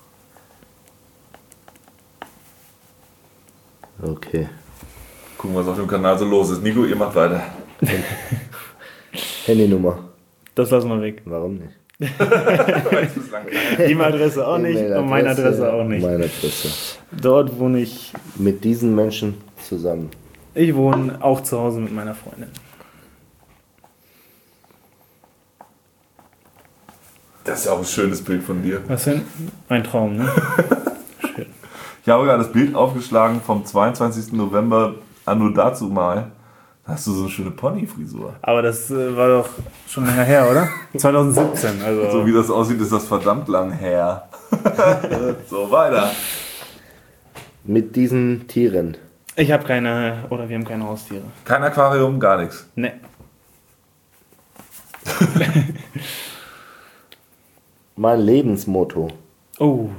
Speaker 3: Okay.
Speaker 2: Gucken, was auf dem Kanal so los ist. Nico, ihr macht weiter.
Speaker 3: Handynummer.
Speaker 4: Das lassen wir weg.
Speaker 3: Warum nicht?
Speaker 4: E-Mail-Adresse auch nicht und meine Adresse auch nicht.
Speaker 3: Meine Adresse.
Speaker 4: Dort wohne ich,
Speaker 3: Mit diesen Menschen zusammen.
Speaker 4: ich wohne auch zu Hause mit meiner Freundin.
Speaker 2: Das ist ja auch ein schönes Bild von dir.
Speaker 4: Was denn? Ein Traum, ne? Schön.
Speaker 2: Ich habe gerade das Bild aufgeschlagen vom zweiundzwanzigsten November anno dazu mal. Da hast du so eine schöne Pony-Frisur.
Speaker 4: Aber das äh, war doch schon länger her, oder? zwanzig siebzehn, also.
Speaker 2: So wie das aussieht, ist das verdammt lang her. So, weiter.
Speaker 3: Mit diesen Tieren.
Speaker 4: Ich habe keine, oder wir haben keine Haustiere.
Speaker 2: Kein Aquarium, gar nichts.
Speaker 4: Ne.
Speaker 3: Mein Lebensmotto.
Speaker 4: Oh.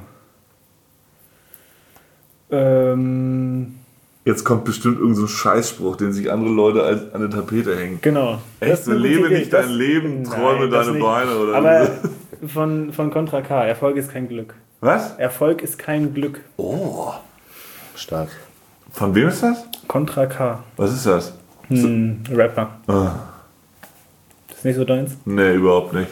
Speaker 4: Ähm,
Speaker 2: Jetzt kommt bestimmt irgendein so Scheißspruch, den sich andere Leute als an eine Tapete hängen.
Speaker 4: genau.
Speaker 2: Echt,
Speaker 4: Das ist
Speaker 2: so
Speaker 4: eine gute
Speaker 2: lebe
Speaker 4: Idee.
Speaker 2: nicht dein
Speaker 4: Das-
Speaker 2: Leben, träume
Speaker 4: Nein, das
Speaker 2: deine
Speaker 4: nicht.
Speaker 2: Beine oder
Speaker 4: Aber
Speaker 2: so.
Speaker 4: von, von Contra K, Erfolg ist kein Glück.
Speaker 2: Was?
Speaker 4: Erfolg ist kein Glück.
Speaker 2: Oh.
Speaker 3: Stark.
Speaker 2: Von wem ist das?
Speaker 4: Contra K.
Speaker 2: Was ist das?
Speaker 4: Hm, Rapper.
Speaker 2: Ah,
Speaker 4: Das ist nicht so deins?
Speaker 2: nee, überhaupt nicht.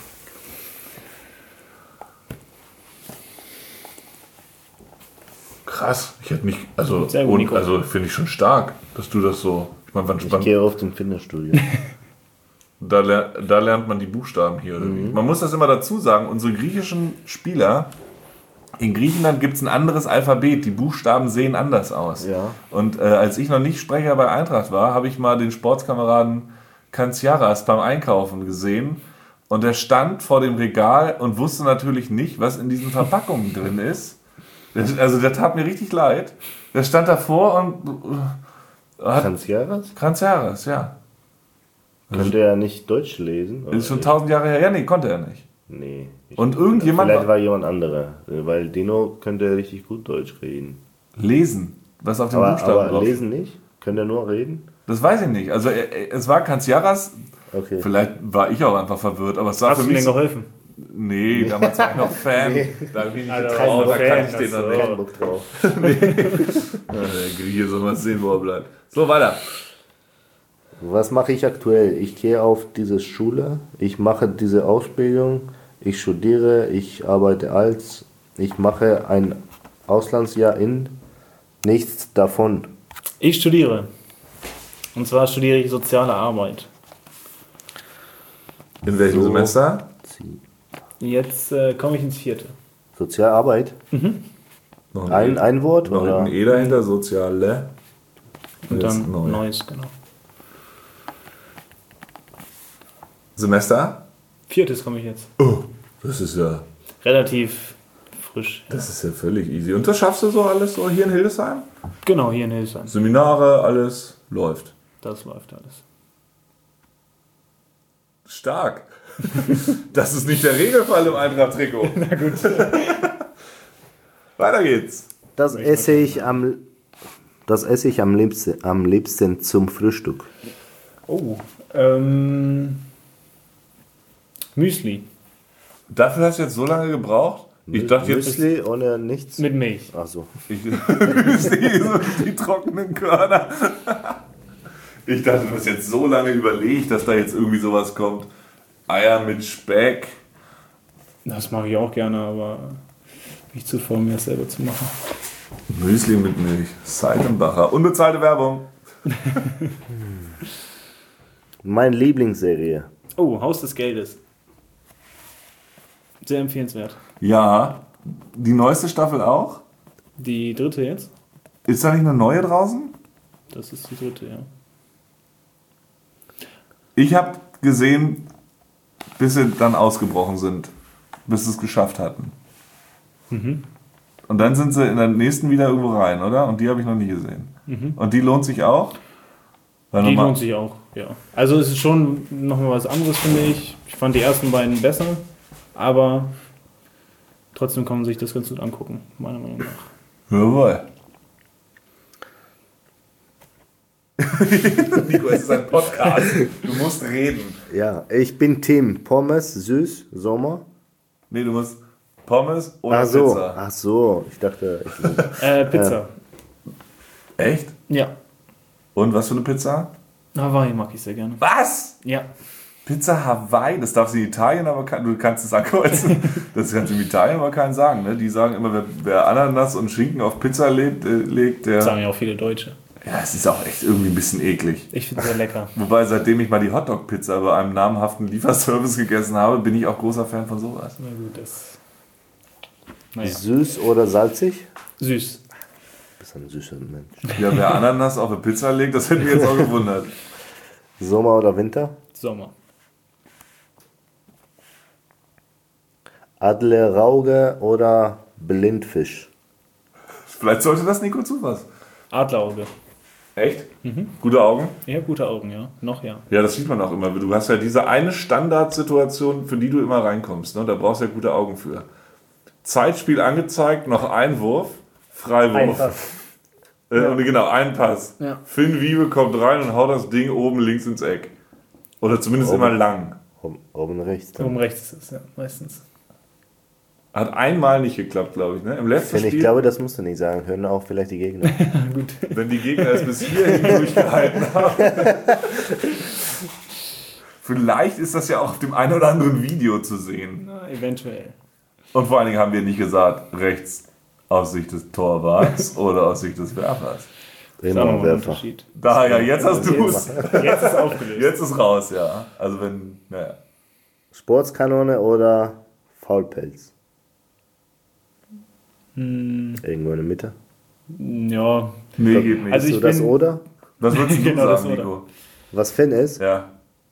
Speaker 2: Krass. Ich hätte nicht, also,
Speaker 4: Sehr gut,
Speaker 2: und,
Speaker 4: Nico.
Speaker 2: also finde ich schon stark, dass du das so. Ich meine, wann,
Speaker 3: Ich
Speaker 2: wann,
Speaker 3: gehe oft im Fitnessstudio.
Speaker 2: da, ler, da lernt man die Buchstaben hier. Oder wie? Man muss das immer dazu sagen, unsere griechischen Spieler, in Griechenland gibt es ein anderes Alphabet, die Buchstaben sehen anders aus.
Speaker 3: Ja.
Speaker 2: Und äh, als ich noch nicht Sprecher bei Eintracht war, habe ich mal den Sportskameraden Kanciaras beim Einkaufen gesehen. Und der stand vor dem Regal und wusste natürlich nicht, was in diesen Verpackungen drin ist. Das- Also der tat mir richtig leid. Der stand davor und äh, hat
Speaker 3: Kanciaras?
Speaker 2: Kanciaras, ja.
Speaker 3: Könnte er nicht Deutsch lesen?
Speaker 2: Das ist schon tausend Jahre her. Ja, nee, konnte er nicht.
Speaker 3: Nee. Ich-
Speaker 2: Und irgendjemand
Speaker 3: Vielleicht
Speaker 2: war-
Speaker 3: war jemand anderer. Weil Dino könnte richtig gut Deutsch reden.
Speaker 2: Lesen, was auf den
Speaker 3: Aber,
Speaker 2: Buchstaben
Speaker 3: aber
Speaker 2: drauf
Speaker 3: lesen nicht? Könnte er nur reden?
Speaker 2: Das weiß ich nicht. Also er, er, es war Kanciaras.
Speaker 3: Okay.
Speaker 2: Vielleicht war ich auch einfach verwirrt, aber es war
Speaker 4: Hast
Speaker 2: für
Speaker 4: du mir
Speaker 2: mich
Speaker 4: denn
Speaker 2: so,
Speaker 4: geholfen?
Speaker 2: nee, damals war ich noch Fan.
Speaker 3: Nee.
Speaker 2: Da bin ich
Speaker 4: Also,
Speaker 2: nicht drauf, da
Speaker 4: Fan,
Speaker 2: kann ich den
Speaker 4: ach
Speaker 2: noch
Speaker 4: so.
Speaker 2: nicht.
Speaker 3: Kein Bock drauf.
Speaker 2: Ja, der Grieche soll mal sehen, wo er bleibt. So, weiter.
Speaker 3: Was mache ich aktuell? Ich gehe auf diese Schule, ich mache diese Ausbildung, ich studiere, ich arbeite als, ich mache ein Auslandsjahr in, nichts davon.
Speaker 4: Ich studiere. Und zwar studiere ich soziale Arbeit.
Speaker 2: In welchem
Speaker 3: So.
Speaker 2: Semester?
Speaker 4: Jetzt äh, komme ich ins vierte.
Speaker 3: Sozialarbeit?
Speaker 2: Noch ein,
Speaker 3: Ein, ein Wort?
Speaker 2: noch
Speaker 3: Oder?
Speaker 2: ein E dahinter, Soziale.
Speaker 4: Und
Speaker 2: Jetzt
Speaker 4: dann
Speaker 2: neu.
Speaker 4: Neues, genau.
Speaker 2: Semester?
Speaker 4: Viertes komme ich jetzt.
Speaker 2: Oh, das ist ja,
Speaker 4: Relativ frisch.
Speaker 2: das ist ja völlig easy. Und das schaffst du so alles so hier in Hildesheim?
Speaker 4: Genau, hier in Hildesheim.
Speaker 2: Seminare, alles läuft.
Speaker 4: Das läuft alles.
Speaker 2: Stark. Das ist nicht der Regelfall im Eintracht-Trikot. Na gut. Weiter geht's.
Speaker 3: Das esse ich am, das esse ich am liebsten, am liebsten zum Frühstück.
Speaker 4: Oh. Ähm, Müsli.
Speaker 2: Dafür hast du jetzt so lange gebraucht? Ich dachte jetzt,
Speaker 3: Müsli ohne nichts?
Speaker 4: Mit Milch.
Speaker 3: Ach so.
Speaker 2: ich, Müsli, so die trockenen Körner. Ich dachte, du hast jetzt so lange überlegt, dass da jetzt irgendwie sowas kommt. Eier mit Speck.
Speaker 4: Das mache ich auch gerne, aber bin ich zu faul, mir das selber zu machen.
Speaker 2: Müsli mit Milch. Seidenbacher. Unbezahlte Werbung.
Speaker 3: Meine Lieblingsserie.
Speaker 4: Oh, Haus des Geldes. Sehr empfehlenswert.
Speaker 2: Ja. Die neueste Staffel auch?
Speaker 4: Die dritte jetzt?
Speaker 2: Ist da nicht eine neue draußen?
Speaker 4: Das ist die dritte, ja.
Speaker 2: Ich habe gesehen, bis sie dann ausgebrochen sind, bis sie es geschafft hatten.
Speaker 4: Mhm.
Speaker 2: Und dann sind sie in der nächsten wieder irgendwo rein, oder? Und die habe ich noch nie gesehen.
Speaker 4: Mhm.
Speaker 2: Und die lohnt sich auch? Weil
Speaker 4: Die
Speaker 2: nochmal-
Speaker 4: lohnt sich auch, ja. Also es ist schon nochmal was anderes, finde ich. Ich fand die ersten beiden besser, aber trotzdem kann man sich das ganz gut angucken, meiner Meinung nach.
Speaker 2: Jawohl. Nico, es ist ein Podcast. Du musst reden.
Speaker 3: Ja, ich bin Team Pommes, süß, Sommer.
Speaker 2: Nee, du musst Pommes oder
Speaker 3: Ach so,
Speaker 2: Pizza.
Speaker 3: ach so, ich dachte, ich,
Speaker 4: Äh, Pizza.
Speaker 2: Echt?
Speaker 4: Ja.
Speaker 2: Und was für eine Pizza?
Speaker 4: Hawaii mag ich sehr gerne.
Speaker 2: Was?
Speaker 4: Ja.
Speaker 2: Pizza Hawaii, das darf sie in Italien, aber kann, du kannst es ankreuzen. Das kannst du in Italien aber keinen sagen. Ne? Die sagen immer, wer, wer Ananas und Schinken auf Pizza legt, äh, legt der...
Speaker 4: Das sagen ja auch viele Deutsche.
Speaker 2: Ja, es ist auch echt irgendwie ein bisschen eklig.
Speaker 4: Ich finde es sehr lecker.
Speaker 2: Wobei, seitdem ich mal die Hotdog-Pizza bei einem namhaften Lieferservice gegessen habe, bin ich auch großer Fan von sowas.
Speaker 4: Na gut, das... Naja.
Speaker 3: süß oder salzig?
Speaker 4: Süß.
Speaker 3: Du bist ein süßer Mensch.
Speaker 2: Ja, wer Ananas auf eine Pizza legt, das hätte mich jetzt auch gewundert.
Speaker 3: Sommer oder Winter?
Speaker 4: Sommer.
Speaker 3: Adlerauge oder Blindfisch?
Speaker 2: Vielleicht sollte das Nico zu was.
Speaker 4: Adlerauge.
Speaker 2: Echt? Gute Augen?
Speaker 4: Ja, gute Augen, ja. Noch ja.
Speaker 2: Ja, das sieht man auch immer. Du hast ja diese eine Standardsituation, für die du immer reinkommst. Ne? Da brauchst du ja gute Augen für. Zeitspiel angezeigt, noch Einwurf, Freiwurf. Äh, und genau, ein Pass.
Speaker 4: Ja.
Speaker 2: Finn Wiebe kommt rein und haut das Ding oben links ins Eck. Oder zumindest
Speaker 3: Oben.
Speaker 2: immer lang.
Speaker 3: Oben, oben rechts. Dann.
Speaker 4: Oben rechts ist es, ja, meistens.
Speaker 2: Hat einmal nicht geklappt, glaube ich. Ne? Im letzten
Speaker 3: Denn ich
Speaker 2: Spiel,
Speaker 3: glaube, das musst du nicht sagen. Hören auch vielleicht die Gegner.
Speaker 4: Gut.
Speaker 2: wenn die Gegner es bis hierhin durchgehalten haben. Vielleicht ist das ja auch auf dem einen oder anderen Video zu sehen.
Speaker 4: Na, eventuell.
Speaker 2: Und vor allen Dingen haben wir nicht gesagt, rechts aus Sicht des Torwarts oder aus Sicht des Werfers.
Speaker 4: Das ist
Speaker 3: Immer
Speaker 4: auch
Speaker 3: ein
Speaker 4: noch ein
Speaker 3: Werfer.
Speaker 4: Unterschied.
Speaker 2: Da, ja, jetzt hast du es.
Speaker 4: Jetzt ist aufgelöst.
Speaker 2: Jetzt ist raus, ja. Also wenn, naja.
Speaker 3: Sportskanone oder Faulpelz?
Speaker 4: Hm,
Speaker 3: Irgendwo in der Mitte.
Speaker 4: ja.
Speaker 2: Nee, geht nicht.
Speaker 4: Also ich
Speaker 3: so das
Speaker 4: bin-
Speaker 3: oder?
Speaker 2: Was würdest du
Speaker 4: Genau, das
Speaker 2: sagen,
Speaker 4: oder.
Speaker 2: Nico?
Speaker 3: Was Finn ist?
Speaker 2: Ja.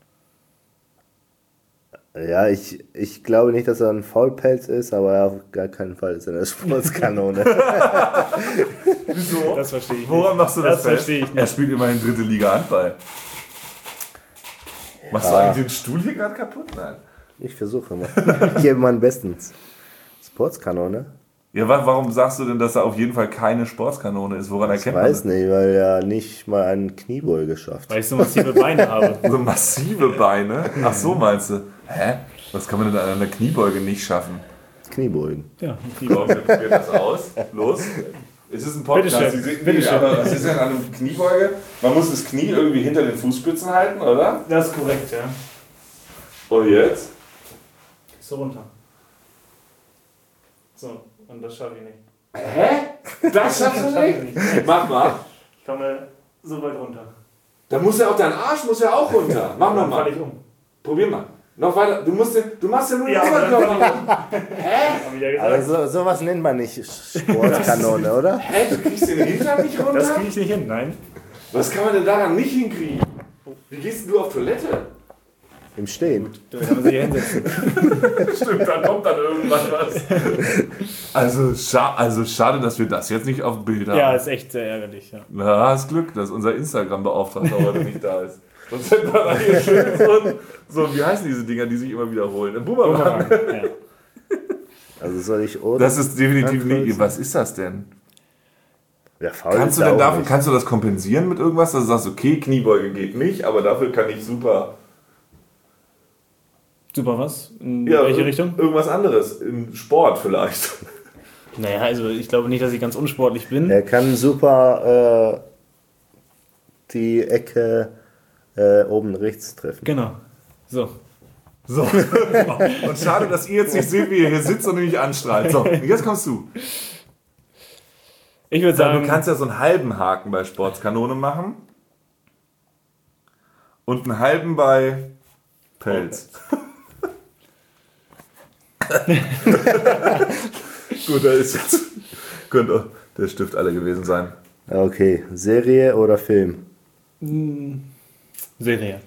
Speaker 3: Ja, ich, ich glaube nicht, dass er ein Faulpelz ist, aber auf gar keinen Fall ist er eine Sportskanone.
Speaker 2: Wieso?
Speaker 4: Das verstehe ich
Speaker 2: Woran
Speaker 4: nicht.
Speaker 2: machst du das,
Speaker 4: Das
Speaker 2: fest?
Speaker 4: verstehe ich nicht.
Speaker 2: Er spielt immerhin dritte Liga Handball. Machst du
Speaker 3: Ja.
Speaker 2: eigentlich den Stuhl hier gerade kaputt? Nein.
Speaker 3: Ich versuche mal. Ich gebe mein Bestens. Sportskanone?
Speaker 2: Ja, wa- warum sagst du denn, dass er auf jeden Fall keine Sportskanone ist? Woran
Speaker 3: Ich
Speaker 2: erkennt man
Speaker 3: weiß
Speaker 2: das?
Speaker 3: nicht, weil er nicht mal einen Kniebeuge schafft.
Speaker 4: Weil ich so massive Beine habe.
Speaker 2: So massive Beine? Ach so, meinst du? Hä? Was kann man denn an einer Kniebeuge nicht schaffen?
Speaker 3: Kniebeugen.
Speaker 4: Ja,
Speaker 2: Wie probiert das aus? Los. Es ist ein Podcast.
Speaker 4: Bitteschön.
Speaker 2: Sie sehen-
Speaker 4: Bitteschön.
Speaker 2: aber was ist denn an einem Kniebeuge? Man muss das Knie irgendwie hinter den Fußspitzen halten, oder?
Speaker 4: das ist korrekt, ja.
Speaker 2: Und jetzt?
Speaker 4: So runter. So, und das schaffe ich nicht.
Speaker 2: Hä? Das schaffst du nicht? Mach mal.
Speaker 4: Ich komme so weit runter.
Speaker 2: Da muss ja auch dein Arsch muss ja auch runter. Mach noch
Speaker 4: Dann falle
Speaker 2: mal.
Speaker 4: ich um.
Speaker 2: Probier mal. Noch weiter. Du musst, den, du machst ja nur den
Speaker 4: Ja,
Speaker 2: Oberkörper.
Speaker 4: Hab ich ja gesagt.
Speaker 3: Aber so, sowas nennt man nicht Sportskanone, oder?
Speaker 2: Hä? Du kriegst den Hintern nicht runter?
Speaker 4: Das kriege ich nicht hin, nein.
Speaker 2: Was kann man denn daran nicht hinkriegen? Wie gehst denn du auf Toilette?
Speaker 3: Im Stehen.
Speaker 4: Da kann man sich hier hinsetzen.
Speaker 2: Stimmt, da kommt dann irgendwann was. Also, scha also schade, dass wir das jetzt nicht auf Bild haben.
Speaker 4: Ja, ist echt sehr ärgerlich, ja.
Speaker 2: Na, hast Glück, dass unser Instagram-Beauftragter heute nicht da ist. Sonst hätten wir da hier schön so, ein, so, wie heißen diese Dinger, die sich immer wiederholen? Ein Boomerang.
Speaker 4: Ja.
Speaker 3: Also soll ich oder?
Speaker 2: Das ist definitiv
Speaker 3: Ankreuzen?
Speaker 2: nicht. Was ist das denn?
Speaker 3: Ja, faul
Speaker 2: Kannst du
Speaker 3: ist er
Speaker 2: denn
Speaker 3: auch
Speaker 2: dafür,
Speaker 3: nicht.
Speaker 2: kannst du das kompensieren mit irgendwas, dass du sagst, okay, Kniebeuge geht nicht, aber dafür kann ich super.
Speaker 4: Super, was? In
Speaker 2: Ja,
Speaker 4: welche
Speaker 2: ir-
Speaker 4: Richtung?
Speaker 2: Irgendwas anderes. Im Sport vielleicht.
Speaker 4: Naja, also ich glaube nicht, dass ich ganz unsportlich bin.
Speaker 3: Er kann super äh, die Ecke äh, oben rechts treffen.
Speaker 4: Genau. So.
Speaker 2: So. Und schade, dass ihr jetzt nicht seht, wie ihr hier sitzt und mich anstrahlt. So, und jetzt kommst du.
Speaker 4: Ich würde sagen,
Speaker 2: Du kannst ja so einen halben Haken bei Sportskanone machen. Und einen halben bei Pelz. Gut, da ist jetzt. Könnte der Stift alle gewesen sein.
Speaker 3: Okay, Serie oder Film?
Speaker 4: Serie.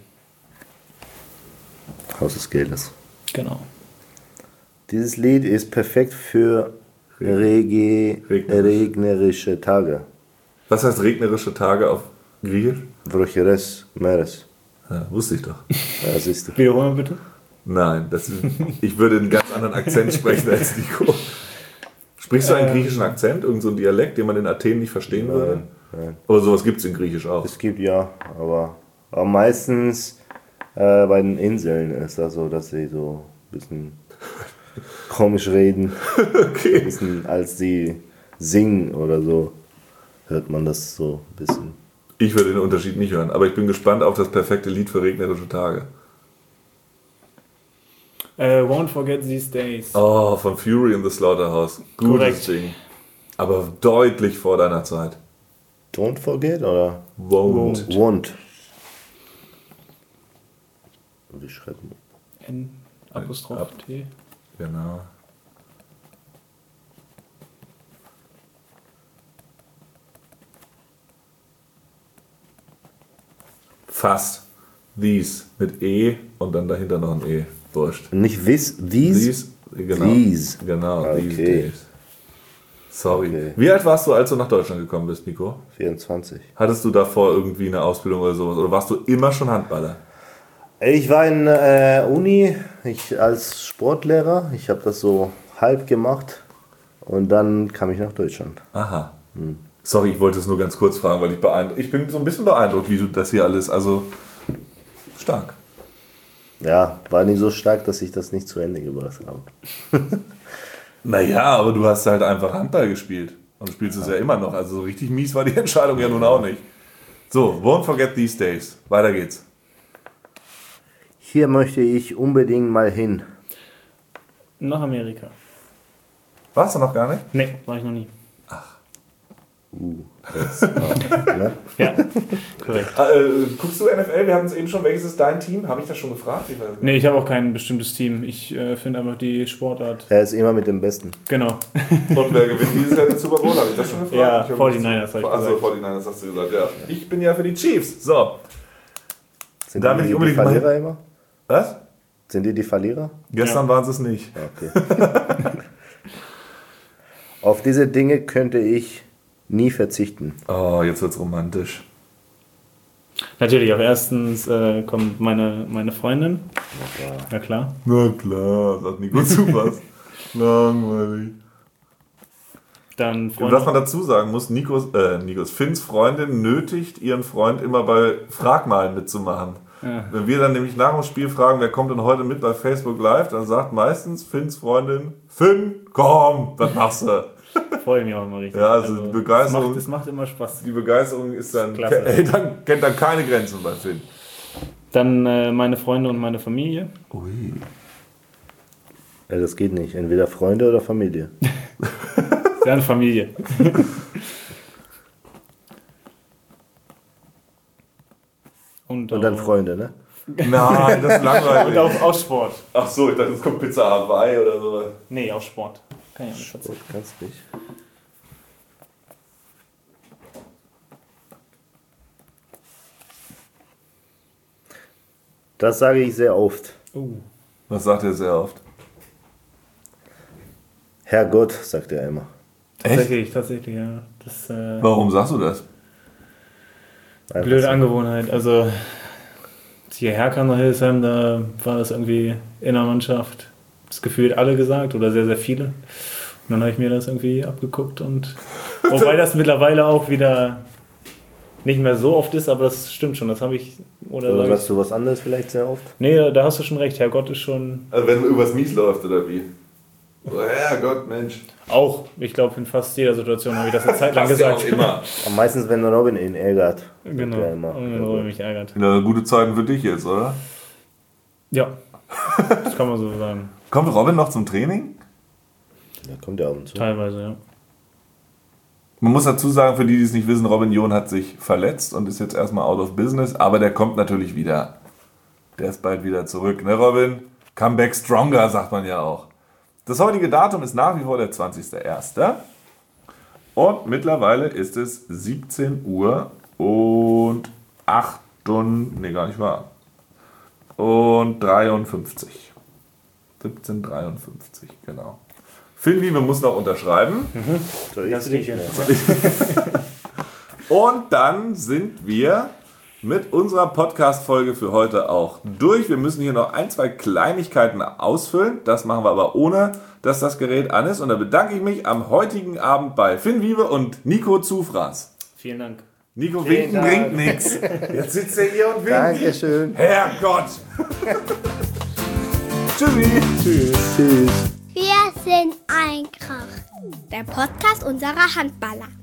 Speaker 3: Haus des Geldes.
Speaker 4: Genau.
Speaker 3: Dieses Lied ist perfekt für rege,
Speaker 2: Regnerisch.
Speaker 3: regnerische Tage.
Speaker 2: Was heißt regnerische Tage auf Griechisch?
Speaker 3: Vrocheres Meres.
Speaker 2: Ja, wusste ich doch.
Speaker 3: Ja, siehst du.
Speaker 4: Wiederholen bitte.
Speaker 2: Nein, das ist, ich würde einen ganz anderen Akzent sprechen als Nico. Sprichst du einen
Speaker 4: Ähm.
Speaker 2: griechischen Akzent, irgendein so ein Dialekt, den man in Athen nicht verstehen würde?
Speaker 3: Nein.
Speaker 2: Aber sowas gibt es in Griechisch auch.
Speaker 3: Es gibt ja, aber, aber meistens äh, bei den Inseln ist das so, dass sie so ein bisschen komisch reden.
Speaker 2: Okay.
Speaker 3: Ein bisschen, als sie singen oder so, hört man das so ein bisschen.
Speaker 2: Ich würde den Unterschied nicht hören, aber ich bin gespannt auf das perfekte Lied für regnerische Tage.
Speaker 4: Äh, Won't Forget These Days.
Speaker 2: Oh, von Fury in the Slaughterhouse. Gutes
Speaker 4: Korrekt.
Speaker 2: Ding. Aber deutlich vor deiner Zeit.
Speaker 3: Don't forget oder
Speaker 2: Won't.
Speaker 3: won't? Wie schreibt man?
Speaker 4: N Apostroph
Speaker 2: Ab.
Speaker 4: T.
Speaker 2: Genau. Fast. These mit E und dann dahinter noch ein E. Wurscht.
Speaker 3: Nicht this, these?
Speaker 2: These, genau.
Speaker 3: These.
Speaker 2: Genau,
Speaker 3: Okay.
Speaker 2: these days. Sorry.
Speaker 3: Okay.
Speaker 2: Wie alt warst du, als du nach Deutschland gekommen bist, Nico?
Speaker 3: vierundzwanzig.
Speaker 2: Hattest du davor irgendwie eine Ausbildung oder sowas? Oder warst du immer schon Handballer?
Speaker 3: Ich war in äh, Uni, ich als Sportlehrer. Ich habe das so halb gemacht und dann kam ich nach Deutschland.
Speaker 2: Aha. Sorry, ich wollte es nur ganz kurz fragen, weil ich beeindruckt. Ich bin so ein bisschen beeindruckt, wie du das hier alles, also stark.
Speaker 3: Ja, war nicht so stark, dass ich das nicht zu Ende gebracht habe.
Speaker 2: Naja, aber du hast halt einfach Handball gespielt. Und du spielst es ja immer noch. Also so richtig mies war die Entscheidung ja nun auch nicht. So, Won't Forget These Days. Weiter geht's.
Speaker 3: Hier möchte ich unbedingt mal hin.
Speaker 4: Nach Amerika.
Speaker 2: Warst du noch gar nicht?
Speaker 4: Nee, war ich noch nie.
Speaker 3: Uh, das, ah, ne?
Speaker 4: Ja, korrekt.
Speaker 2: Äh, guckst du N F L? Wir hatten es eben schon. Welches ist dein Team? Habe ich das schon gefragt? Ich weiß nicht.
Speaker 4: Nee, ich habe auch kein bestimmtes Team. Ich äh, finde einfach die Sportart.
Speaker 3: Er ist immer mit dem Besten.
Speaker 4: Genau.
Speaker 2: Und wer gewinnt dieses Jahr den Super Bowl? Habe ich das schon gefragt?
Speaker 4: Ja,
Speaker 2: Ich hab-
Speaker 4: forty-niners habe ich
Speaker 2: Also
Speaker 4: gesagt.
Speaker 2: forty-niners hast du gesagt, ja. Ich bin ja für die Chiefs. So.
Speaker 3: Sind
Speaker 2: Da will
Speaker 3: die
Speaker 2: ich
Speaker 3: die
Speaker 2: unbedingt mal
Speaker 3: Verlierer immer?
Speaker 2: Was?
Speaker 3: Sind die die Verlierer?
Speaker 2: Gestern waren sie es nicht.
Speaker 3: Okay. Auf diese Dinge könnte ich nie verzichten.
Speaker 2: Oh, jetzt wird's romantisch.
Speaker 4: Natürlich, auch erstens äh, kommt meine, meine Freundin. Na klar.
Speaker 2: Na klar, sagt Nico zu was. Langweilig.
Speaker 4: Dann
Speaker 2: Und was
Speaker 4: Freundin.
Speaker 2: man dazu sagen muss, Nikos, äh, Nikos, Finns Freundin nötigt ihren Freund immer bei Fragmalen mitzumachen.
Speaker 4: Ja.
Speaker 2: Wenn wir dann nämlich nach dem Spiel fragen, wer kommt denn heute mit bei Facebook Live, dann sagt meistens Finns Freundin, Finn, komm, was machst du?
Speaker 4: Freue mich auch immer richtig.
Speaker 2: Ja, also die Begeisterung-
Speaker 4: Es macht, es macht immer Spaß.
Speaker 2: Die Begeisterung ist dann,
Speaker 4: Klasse.
Speaker 2: ey, dann kennt dann keine Grenzen bei Finn.
Speaker 4: Dann äh, meine Freunde und meine Familie.
Speaker 2: Ui.
Speaker 3: Ja, das geht nicht. Entweder Freunde oder Familie.
Speaker 4: Dann Familie. Und,
Speaker 3: Und dann
Speaker 4: auch-
Speaker 3: Freunde, ne?
Speaker 2: Nein, das ist
Speaker 4: Und
Speaker 2: langweilig.
Speaker 4: auch, auch Sport.
Speaker 2: Ach so, ich dachte, es kommt Pizza Hawaii oder so.
Speaker 4: Nee, auch Sport. Kann ich auch nicht verzichten.
Speaker 3: Ganz nicht. Das sage ich sehr oft.
Speaker 4: Uh.
Speaker 2: Das sagt er sehr oft.
Speaker 3: Herrgott, sagt er immer.
Speaker 4: Tatsächlich, tatsächlich, ja. Das ist äh,
Speaker 2: Warum sagst du das?
Speaker 3: Einfach
Speaker 4: blöde
Speaker 3: so.
Speaker 4: Angewohnheit. Also, als ich hierher kam nach Hildesheim, da war das irgendwie in der Mannschaft das gefühlt alle gesagt oder sehr, sehr viele. Und dann habe ich mir das irgendwie abgeguckt und wobei das mittlerweile auch wieder nicht mehr so oft ist, aber das stimmt schon, das habe ich oder
Speaker 3: Oder
Speaker 4: sag
Speaker 3: sagst
Speaker 4: ich,
Speaker 3: du was anderes vielleicht sehr oft?
Speaker 4: nee, da, da hast du schon recht, Herrgott ist schon
Speaker 2: Also wenn übers Mies läuft oder wie? So, Herrgott, Mensch.
Speaker 4: auch, ich glaube in fast jeder Situation habe ich das eine Zeit lang
Speaker 2: Passt ja
Speaker 4: gesagt.
Speaker 2: auch immer.
Speaker 3: Am meisten, wenn Robin ihn ärgert.
Speaker 4: Genau,
Speaker 3: sagt er immer,
Speaker 4: und wenn
Speaker 3: Herrgott.
Speaker 4: Robin mich ärgert.
Speaker 2: Ja, gute Zeiten für dich jetzt, oder?
Speaker 4: Ja, das kann man so sagen.
Speaker 2: Kommt Robin noch zum Training?
Speaker 3: Da kommt er ab und zu.
Speaker 4: Teilweise, ja.
Speaker 2: Man muss dazu sagen, für die, die es nicht wissen, Robin John hat sich verletzt und ist jetzt erstmal out of business, aber der kommt natürlich wieder. Der ist bald wieder zurück, ne Robin? Comeback stronger, sagt man ja auch. Das heutige Datum ist nach wie vor der zwanzigster erste Und mittlerweile ist es siebzehn Uhr und acht Stunden, nee, gar nicht wahr. Und dreiundfünfzig. siebzehn Uhr dreiundfünfzig, genau. Finn Wiebe muss noch unterschreiben.
Speaker 3: Mhm. So
Speaker 4: Das
Speaker 3: ist
Speaker 4: liegt
Speaker 3: es.
Speaker 2: Und dann sind wir mit unserer Podcast-Folge für heute auch durch. Wir müssen hier noch ein, zwei Kleinigkeiten ausfüllen. Das machen wir aber ohne, dass das Gerät an ist. Und da bedanke ich mich am heutigen Abend bei Finn Wiebe und Nico Zufraß.
Speaker 4: Vielen Dank.
Speaker 2: Nico,
Speaker 3: Vielen
Speaker 2: winken
Speaker 3: Dank.
Speaker 2: bringt nichts. Jetzt sitzt er hier und winkt.
Speaker 3: Dankeschön.
Speaker 2: Herrgott. Tschüssi.
Speaker 3: Tschüss. Tschüss.
Speaker 1: Wir sind Eintracht, der Podcast unserer Handballer.